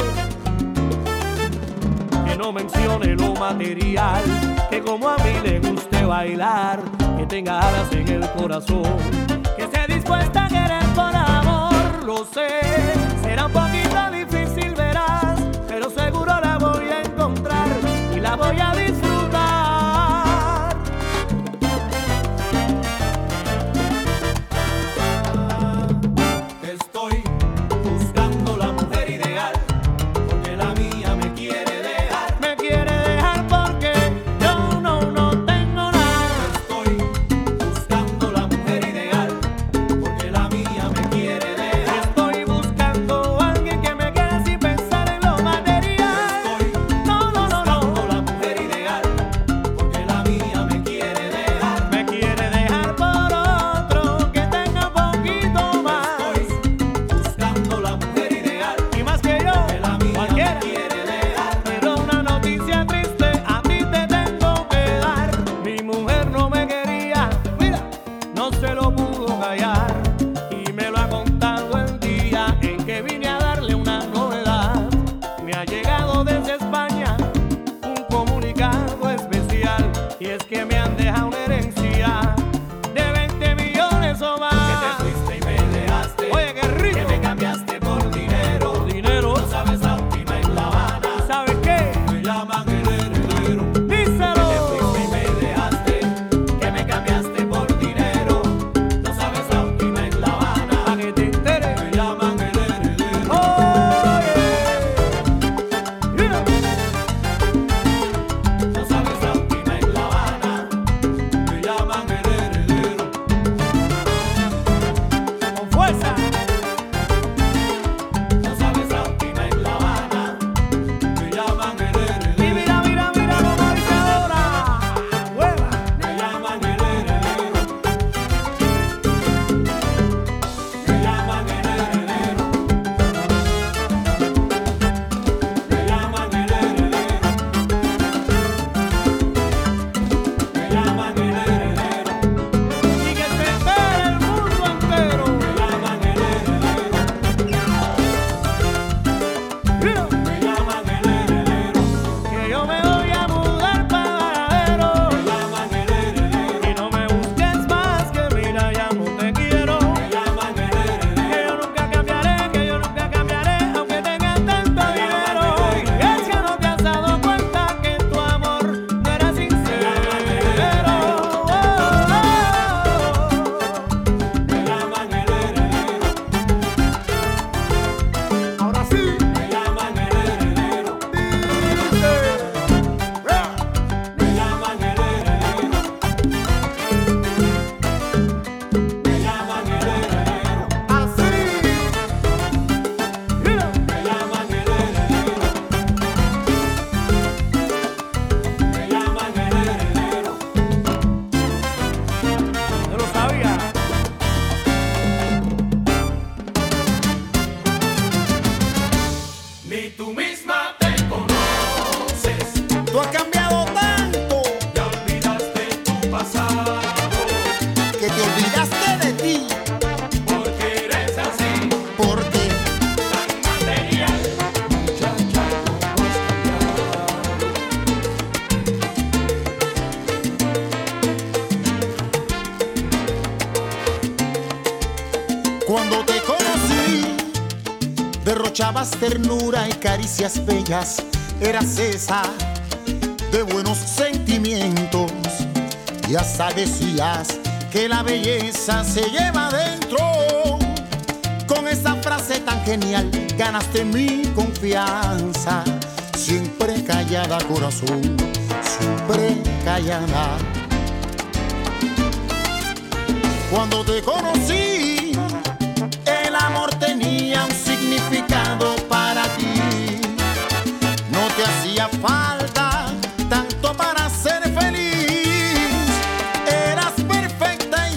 Que no mencione lo material, que como a mí le guste bailar, que tenga alas en el corazón, que esté dispuesta a querer por amor. Lo sé, será un poquito difícil, verás, pero seguro la voy a encontrar y la voy a disfrutar. Estoy buscando la mujer ideal, porque la mía me quiere dejar. Me quiere dejar porque yo no tengo nada. Estoy buscando la mujer ideal, porque la mía me quiere dejar. Estoy buscando a alguien que me quiera sin pensar en lo material. Estoy buscando la mujer ideal, porque la mía me quiere dejar. Me quiere dejar por otro que tenga un poquito más. Estoy buscando la mujer ideal, y más que yo, que la mía cualquiera me quiere dejar. Pero una noticia triste a ti te tengo que dar. Mi mujer no me quería, mira, no se lo pudo callar, y me lo ha contado el día en que vine a darle una novedad. Me ha llegado desde España un comunicado especial, y es que me han dejado una herencia de 20 millones o más. Que te fuiste y me dejaste. Oye, qué rico. Que me cambiaste por dinero. Por dinero. No sabes la última en La Habana. ¿Sabes qué? Me llaman el heredero. Díselo. Que te fuiste y me dejaste. Que me cambiaste por dinero. No sabes la última en La Habana. Pa' que te enteres. Me llaman el heredero. Oye. Mira. No sabes la última en La Habana. Me llaman el heredero. Con fuerza. No sabes la última en La Habana. Me llaman el heredero. Y mira cómo dice ahora. Hueva. Me llaman el heredero. Me llaman el heredero. Me llaman el heredero. Me llaman el heredero. Y que se entere el mundo entero. Me llaman el heredero. Me llaman el heredero. Que yo me voy a mudar para Varadero. Me llaman el heredero. Y no me busques más, que mira, ya no te quiero. Me llaman el heredero. Que yo nunca cambiaré, aunque tenga tanto dinero. Y es que no te has dado cuenta que tu amor no era sincero. Me llaman el heredero. Ahora sí. Me llaman el heredero. Me llaman el heredero. Me llaman el heredero. Así. Mira. Me llaman el heredero. Me llaman el heredero. Yo lo sabía. Ni tú misma te conoces. Tú has cambiado tanto Ya olvidaste tu pasado, que te olvidaste de ti, porque eres así, porque tan material. Muchacha, ¿cómo has cuando te conocí derrochabas ternura y caricias bellas. Eras esa de buenos sentimientos y hasta decías que la belleza se lleva adentro. Con esa frase tan genial ganaste mi confianza. Siempre callada, corazón, siempre callada. Cuando te conocí, el amor tenía un significado para ti. No te hacía falta tanto para ser feliz. Eras perfecta y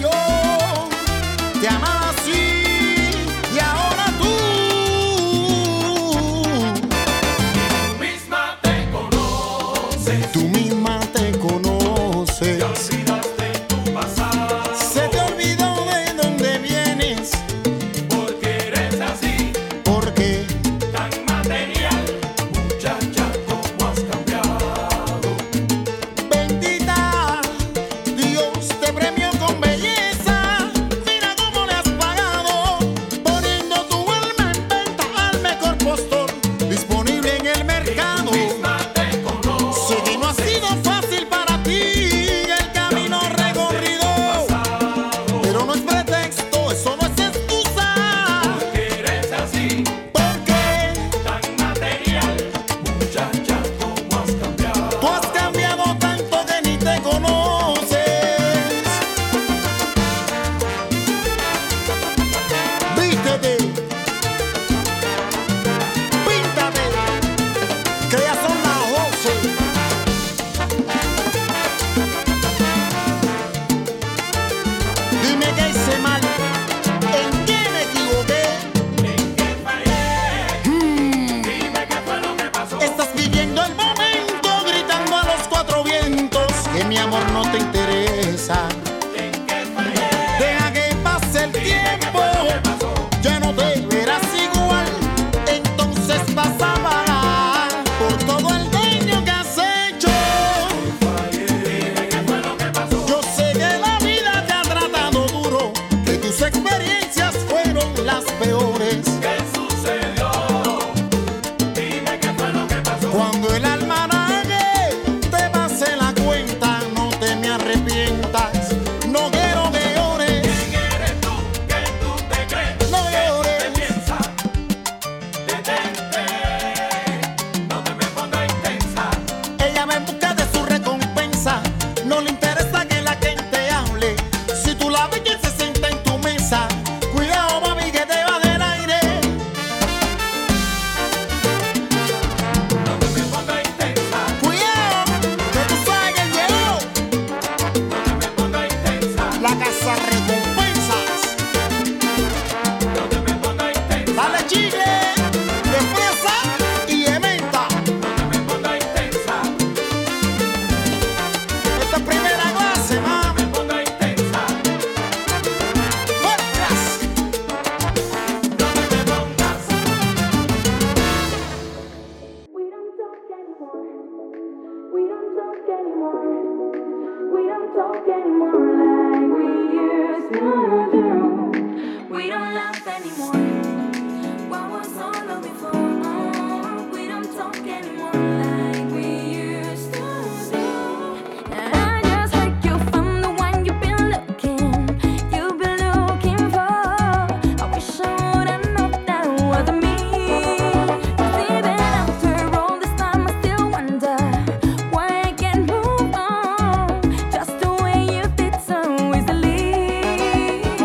dime que hice mal, en qué me equivoqué, en qué fallé. Dime qué fue lo que pasó. Estás viviendo el momento gritando a los cuatro vientos que mi amor no te interesa. En qué fallé. Deja que pase el tiempo, ya no te verás igual, entonces vas a pagar por todo el daño que has hecho. Dime qué fue lo que pasó. Yo sé que la vida te ha tratado duro, que tus experiencias fueron las peores. ¿Qué sucedió? Dime qué fue lo que pasó. Cuando el almanaque te pase la cuenta, no te me arrepientas. No quiero que llores, ¿Quién eres tú? ¿Qué tú te crees? no ¿Qué llores. piensa? Detente, no te me pongas intensa. Ella va en busca de su recompensa, no le interesa que la gente hable. Si tú la ves que se sienta en tu mesa, cuidado mami que te va del aire. No te me pongas intensa. Cuidado, que tú sabes que llegó No te me pongas intensa. la casa recompensas. No te me pongas intensa. Dale chicle, de fresa y de menta. No te me pongas intensa. Esta es primera clase, ma. No me pongas intensa. Muestras. No te me pongas. We don't talk anymore. We don't talk anymore. We don't talk anymore like we used to do. We don't laugh anymore. What was all of before? We don't talk anymore like we used to do. I just heard you from the one you've been looking for. I wish I would've known that wasn't me. 'Cause even after all this time, I still wonder why I can't move on just the way you did so easily.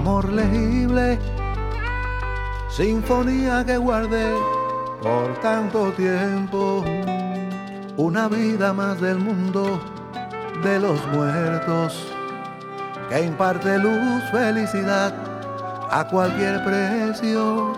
Amor legible, sinfonía que guardé por tanto tiempo, una vida más del mundo de los muertos, que imparte luz, felicidad a cualquier precio.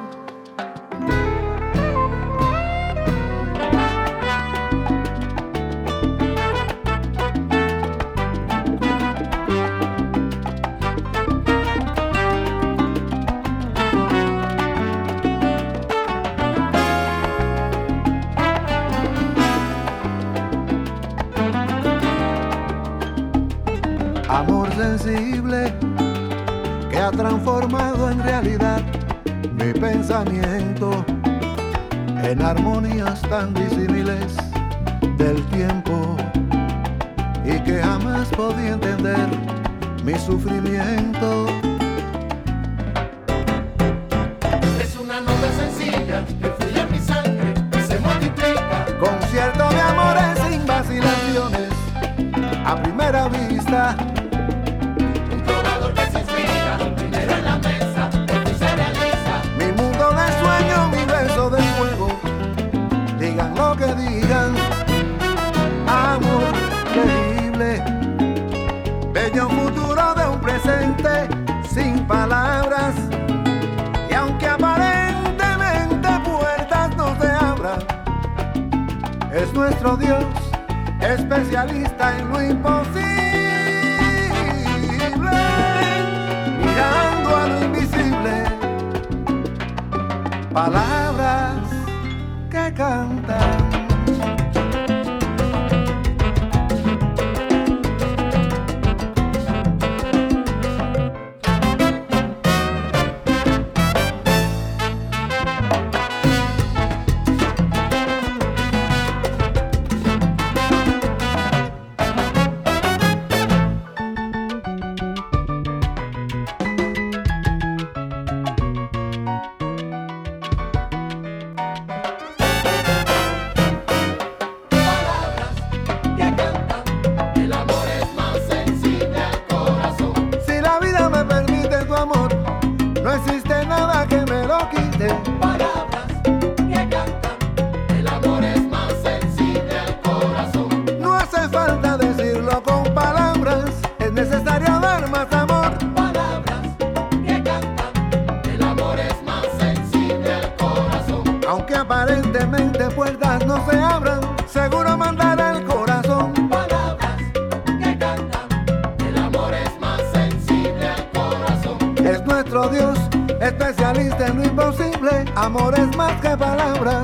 Amor sensible que ha transformado en realidad mi pensamiento en armonías tan disímiles del tiempo y que jamás podía entender mi sufrimiento. Es una nota sencilla que fluye en mi sangre y se multiplica. Concierto de amores sin vacilaciones a primera vista. De fuego, digan lo que digan, amor creíble, bello futuro de un presente sin palabras, y aunque aparentemente puertas no se abran, es nuestro Dios especialista en lo imposible, mirando a lo invisible, palabras que cantan. Aparentemente puertas no se abran, seguro mandará el corazón. Palabras que cantan, el amor es más sensible al corazón. Es nuestro Dios, especialista en lo imposible, amor es más que palabras.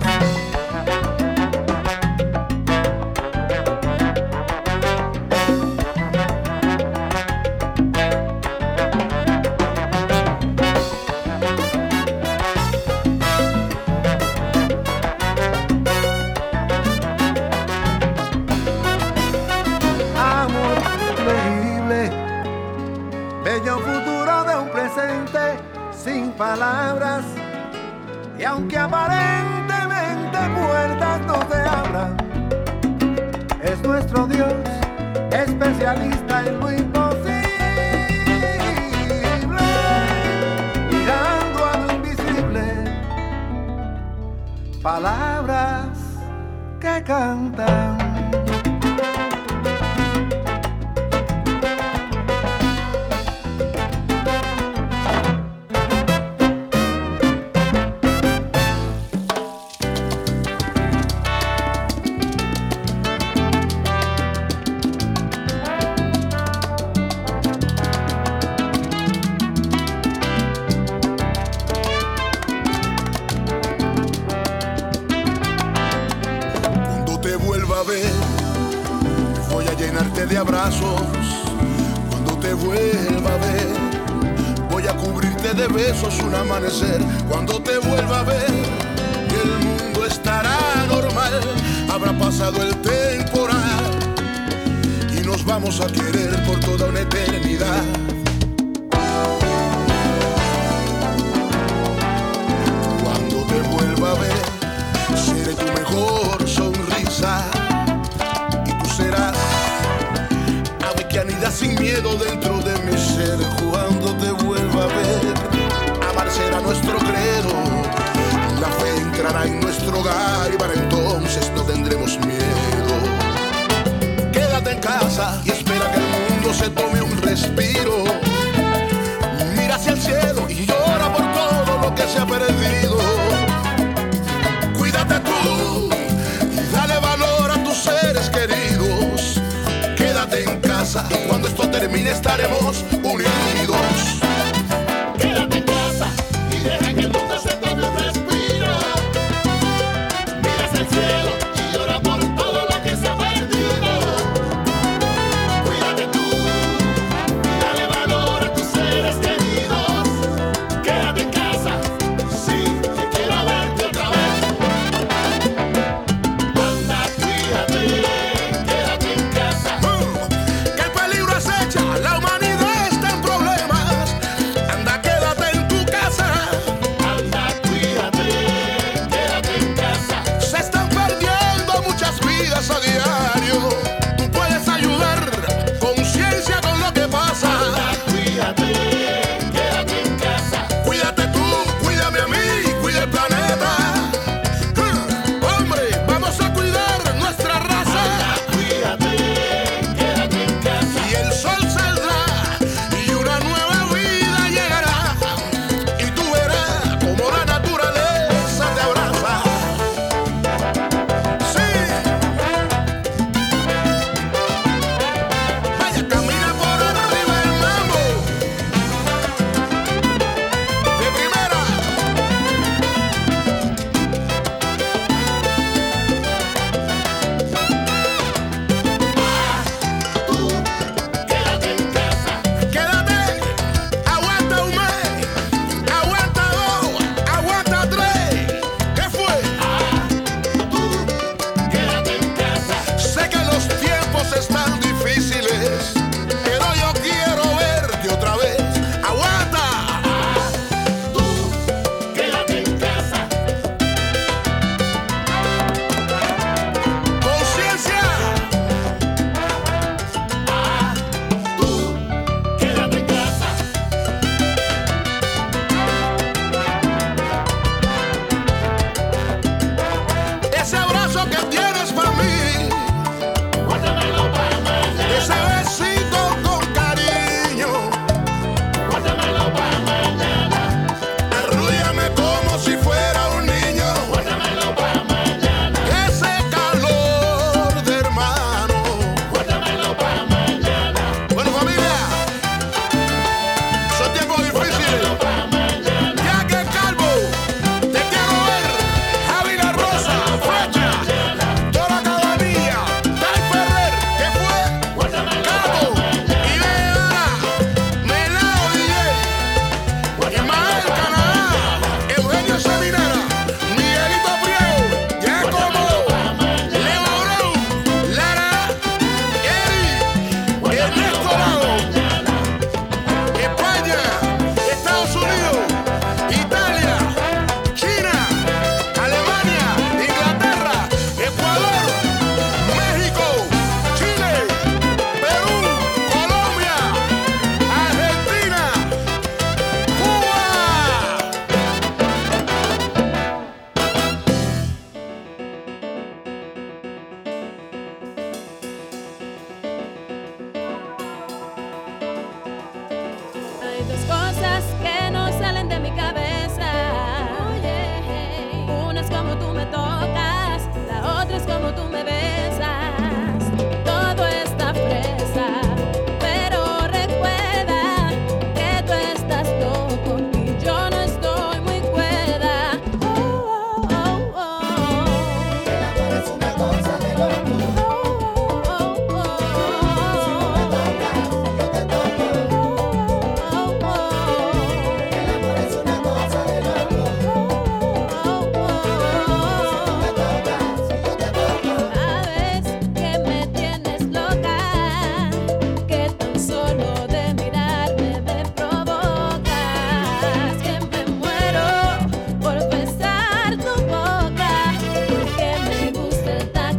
Palabras, y aunque aparentemente puertas no se abran, es nuestro Dios especialista en lo imposible, mirando a lo invisible, palabras que cantan. Voy a llenarte de abrazos. Cuando te vuelva a ver, voy a cubrirte de besos un amanecer. Cuando te vuelva a ver, el mundo estará normal. Habrá pasado el temporal y nos vamos a querer por toda una eternidad. Cuando te vuelva a ver, seré tu mejor sonrisa. Serás ave que anida sin miedo dentro de mi ser. Cuando te vuelva a ver, y para entonces no tendremos miedo. Quédate en casa y espera que el mundo se tome un respiro. Mira hacia el cielo y llora por todo lo que se ha perdido. Cuídate tú y dale valor a tus seres queridos. Quédate en casa y cuando esto termine estaremos unidos. Quédate en casa y deja que el mundo se tome un respiro. Mira hacia el cielo y llora por todo lo que se ha perdido. Cuídate tú y dale valor a tus seres queridos. Quédate en casa, sí, que quiero verte otra vez. Anda, cuídate, quédate en casa. Que el peligro acecha, la humanidad está en problemas. Anda, quédate en tu casa. Anda, cuídate, quédate en casa. Se están perdiendo muchas vidas a diario. Tú puedes ayudar, conciencia con lo que pasa. Cuídate, quédate en casa. Cuídate tú, cuídame a mí, cuida el planeta. Hombre, vamos a cuidar nuestra raza. Cuídate, quédate en casa. Y el sol saldrá y una nueva vida llegará. Y tú verás como la naturaleza te abraza. Sí. Vaya, camina por arriba el mambo. De primera. Quédate en casa. Quédate, aguanta un mes, aguanta dos, aguanta tres. ¿Qué fue? Quédate en casa. Sé que los tiempos están difíciles, pero yo quiero verte otra vez. Aguanta. Quédate en casa. Conciencia. Quédate en casa. Ese abrazo que tienes para mí, Guárdamelo para mañana. ese besito con cariño, Guárdamelo para mañana. arrúllame como si fuera un niño. Guárdamelo para mañana. Ese calor de hermano. Guárdamelo para mañana. Bueno, familia, son tiempos difíciles. Para mañana. Ya que Calvo, te quiero ver. Javi La Rosa, Facha, Dora Cabanilla, Tai Ferrer, ¿qué fue? Cabo, Idea, Melao DJ, Ismael Canadá, Eugenio Seminara, Miguelito Priego, Giacomo, Leo Brown, Lara, Eri, Ernesto Lado, España, Estados Unidos, Italia, China, Alemania, Inglaterra, Ecuador, México, Chile, Perú, Colombia, Argentina, Cuba. Hay dos cosas que no salen de mi cabeza. Una es como tú me tocas, la otra es como tú me besas. Todo está fresa, pero recuerda que tú estás loco y yo no estoy muy cuerda. Oh, oh, oh, oh. El amor es una cosa de loco. Oh, oh, oh. Si tú me tocas, yo te toco. Oh, oh. El amor es una cosa de loco. Si tú me tocas, yo te toco. Sabes que me tienes loca, que tan solo de mirarte me provocas, que me muero por besar tu boca, porque me gusta el tacto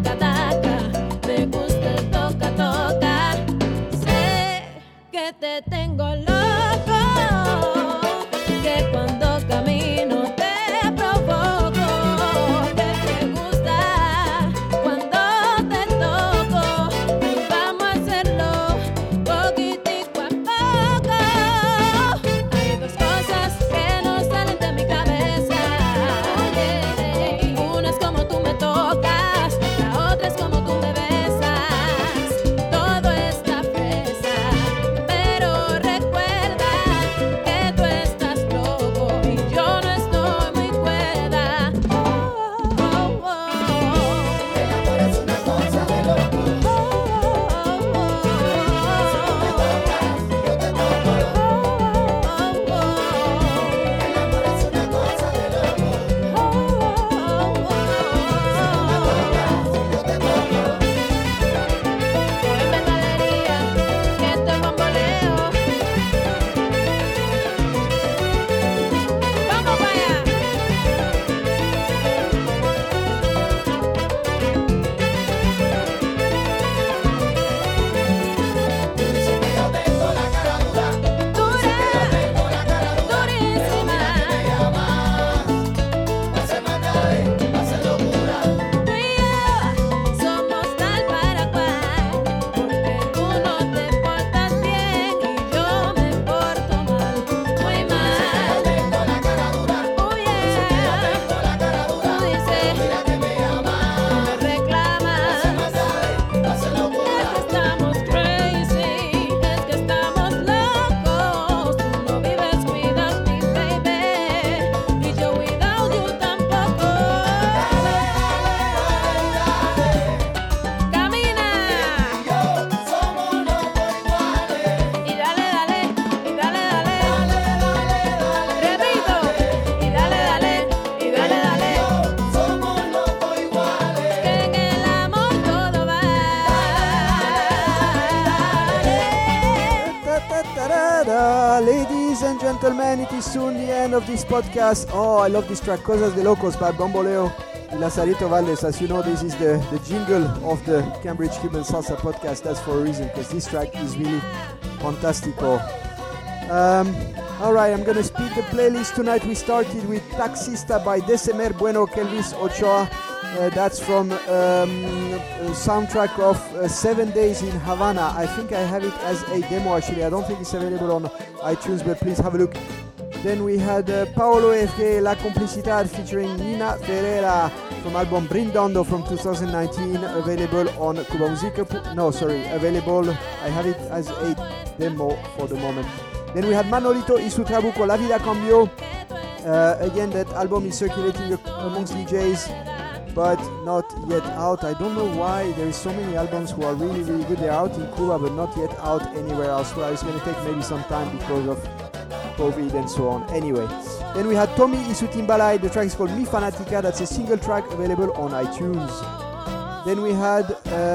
and gentlemen, it is soon the end of this podcast. Oh, I love this track, Cosas de Locos by Bamboleo y Lazarito Valdez. As you know, this is the jingle of the Cambridge Cuban Salsa podcast. That's for a reason, because this track is really fantastico. Alright, I'm gonna speed the playlist tonight. We started with Taxista by Desemer Bueno Kelvis Ochoa. That's from a soundtrack of 7 Days in Havana. I think I have it as a demo actually. I don't think it's available on iTunes, but please have a look. Then we had Paolo FG La Complicidad featuring Nina Ferreira from album Brindando from 2019, available on Cuba Musica. Available. I have it as a demo for the moment. Then we had Manolito y su Trabuco La Vida Cambió. Again, that album is circulating amongst DJs, but not yet out. I don't know why there is so many albums who are really, really good. They're out in Cuba, but not yet out anywhere else. Well, it's going to take maybe some time because of COVID and so on. Anyway, then we had Tommy y su Timbalay. The track is called Mi Fanatica. That's a single track available on iTunes. Then we had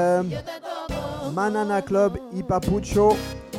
Manana Club y Papucho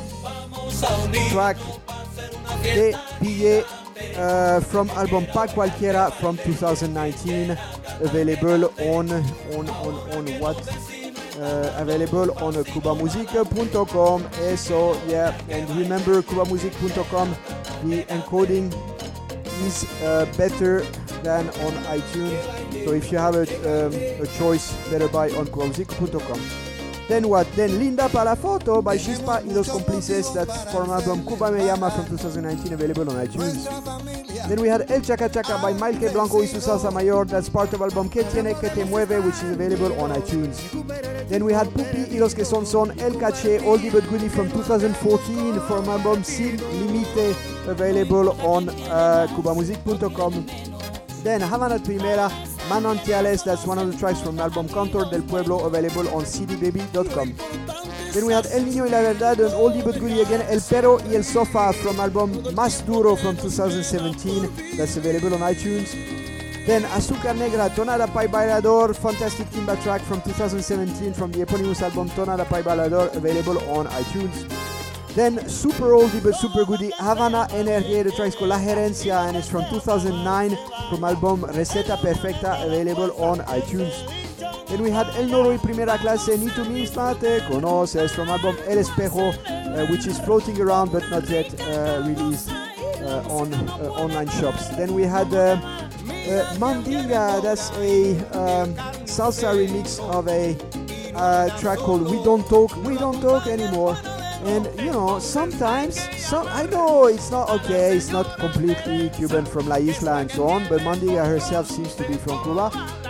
track De Pille from album Pa Cualquiera from 2019, available on what? Available on cubamusica.com. So yeah, and remember, cubamusic.com, the encoding is better than on iTunes. So if you have a choice, better buy on cubamusic.com. Then what? Then Linda Palafoto by Chispa y Los Cómplices. That's from album Cuba Me Llama from 2019, available on iTunes. Then we had El Chaca Chaca by Maike Blanco y su Salsa Mayor. That's part of album Que Tiene Que Te Mueve, which is available on iTunes. Then we had Pupi y Los Que Son Son, El Caché, Oldie But Goodie from 2014 from album Sin Limite, available on cubamusic.com. Then Havana Primera, Manantiales, that's one of the tracks from the album Cantor del Pueblo, available on cdbaby.com. Then we had El Niño y la Verdad, an oldie but goodie again, El Perro y El Sofá from album Más Duro from 2017, that's available on iTunes. Then Azúcar Negra, Tonada Pay Bailador, fantastic timba track from 2017 from the eponymous album Tonada Pay Bailador, available on iTunes. Then super oldie but super goodie, Havana Energía, the track is called La Gerencia and it's from 2009 from album Receta Perfecta, available on iTunes. Then we had El Noro y Primera Clase, Ni tú misma te conoces from album El Espejo, which is floating around but not yet released on online shops. Then we had Mandinga, that's a salsa remix of a track called We Don't Talk Anymore. And you know, sometimes, I know it's not okay, it's not completely Cuban from La Isla and so on, but Mandinga herself seems to be from Cuba.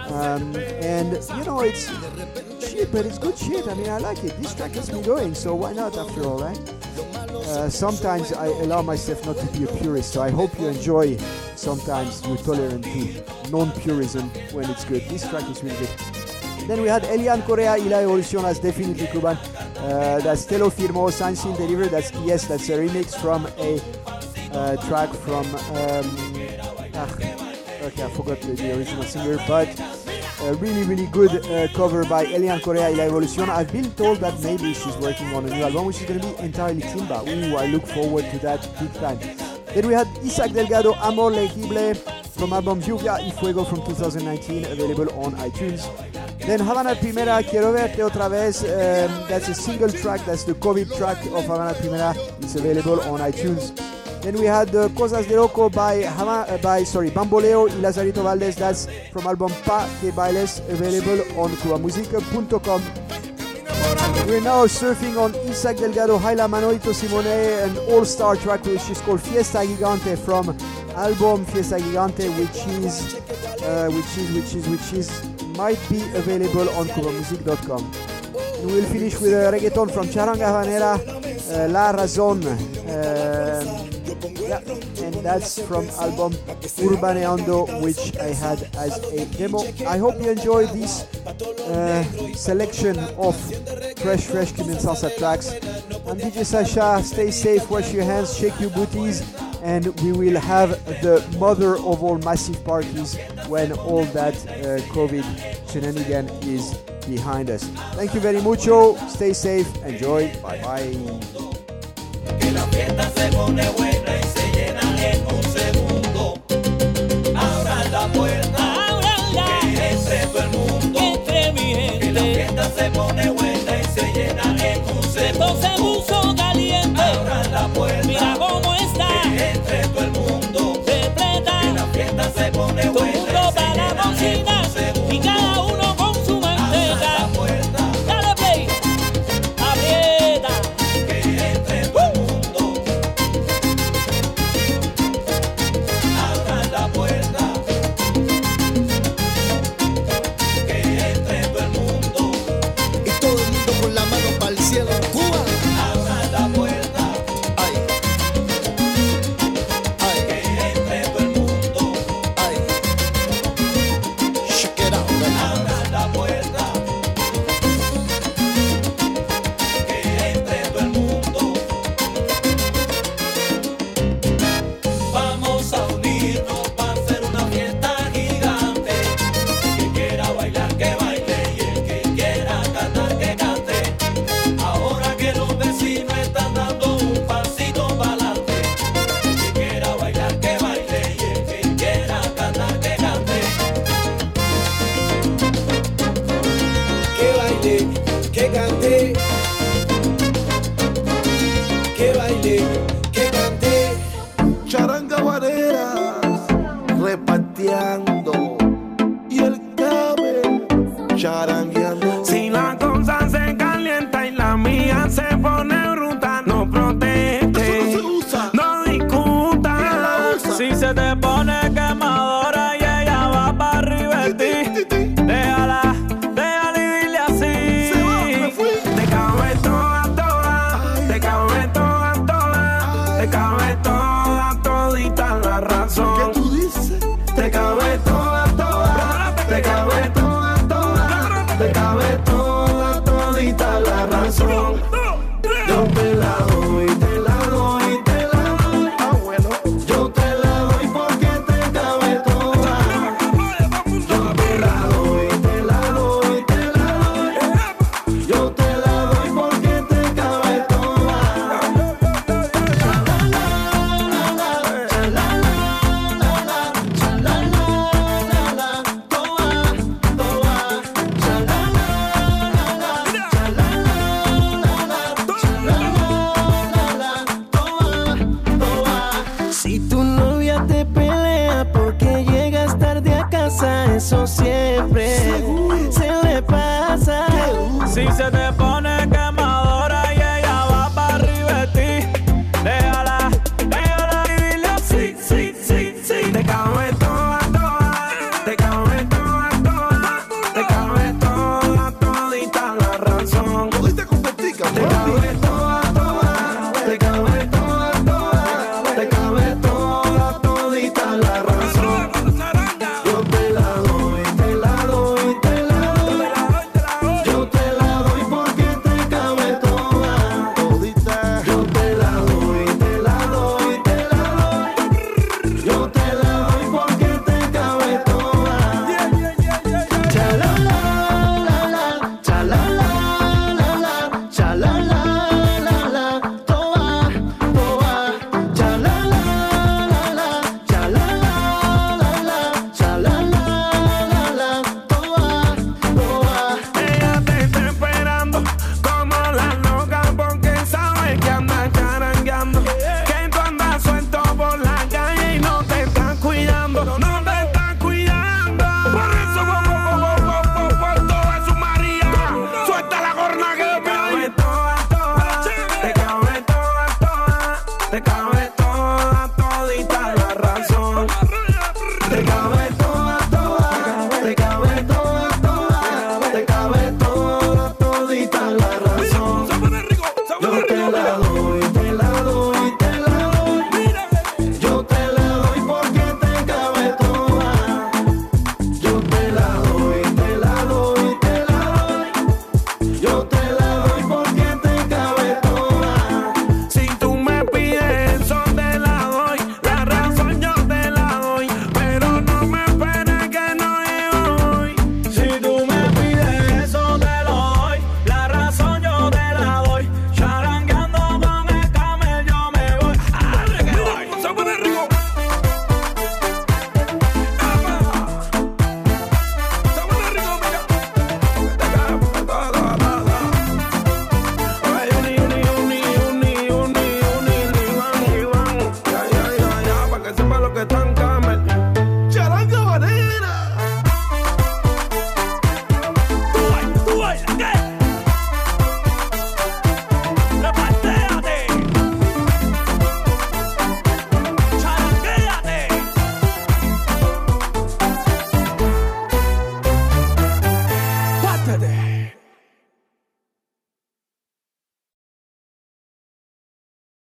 And you know, it's shit, but it's good shit. I mean, I like it. This track gets me going, so why not after all, right? Sometimes I allow myself not to be a purist, so I hope you enjoy. Sometimes you're tolerant to non-purism when it's good. This track is really good. Then we had Elian Correa y La Evolución, that's definitely Cuban. That's Te Lo Firmo, Sign Sin Deliver, that's a remix from a track from I forgot the original singer, but a really, really good cover by Elian Correa y La Evolución. I've been told that maybe she's working on a new album, which is going to be entirely timba. Ooh, I look forward to that big time. Then we had Isaac Delgado, Amor Legible, from album Lluvia y Fuego from 2019, available on iTunes. Then Havana Primera, Quiero Verte Otra Vez, that's a single track, that's the COVID track of Havana Primera, it's available on iTunes. Then we had Cosas de Loco by Bamboleo y Lazarito Valdez, that's from album Pa Que Bailes, available on cubamusica.com. We're now surfing on Isaac Delgado, Jaila Manolito Simone, an all-star track which is called Fiesta Gigante from album Fiesta Gigante, which might be available on cubamusic.com. And we'll finish with a reggaeton from Charanga Habanera, La Razón. And that's from album Urbaneando, which I had as a demo. I hope you enjoyed this selection of fresh Cuban salsa tracks. I'm DJ Sasha. Stay safe, wash your hands, shake your booties, and we will have the mother of all massive parties when all that COVID shenanigan is behind us. Thank you very mucho. Stay safe. Enjoy. Bye bye. en un segundo. Abran la puerta, que entre todo el mundo, entre mi gente, que la fiesta se pone buena y se llena en un segundo. esto se puso caliente. Abran la puerta, Mira cómo está, que entre todo el mundo, repleta, que la fiesta se pone todo buena mundo y se para la llena en cocina un segundo. y cada uno con su Abran manteca. la puerta, Dale play, aprieta. que entre todo el mundo. Abran la puerta, que entre todo el mundo. Y todo el mundo con la mano para el cielo. Cuba. Abran la puerta, Ay, ay, que entre todo el mundo. ay. Check it out, baby. Abran la puerta, que entre todo el mundo. Vamos a unirnos para hacer una fiesta gigante. El que quiera bailar que baile y el que quiera cantar que cante. Ahora que los vecinos están dando un pasito para adelante. El que quiera bailar que baile y el que quiera cantar que cante. Que baile, que cante, que baile, que cante. Charanga guareras repateando y el cabe charangueando. Si la cosa se calienta y la mía se pone bruta, no proteste, Eso no se usa. no discuta. ¿Quién la usa? Si se te pone quemadora y ella va para arriba de ti, déjala y dile así. Se va, me fui. Te cabe toda, te cabe toda, te cabe toda, todita la ¿Qué razón. tú dices? Te cabe toda, te cabe toda, te cabe toda, todita la razón. Yo te la doy, te la doy, te la doy. Ah, bueno. Yo te la doy porque te cabe toda. Yo te la doy, te la doy, te la doy. Yo te la doy porque te cabe toda. Si tu novia te pelea porque llegas tarde a casa, eso siempre se le pasa. Si se te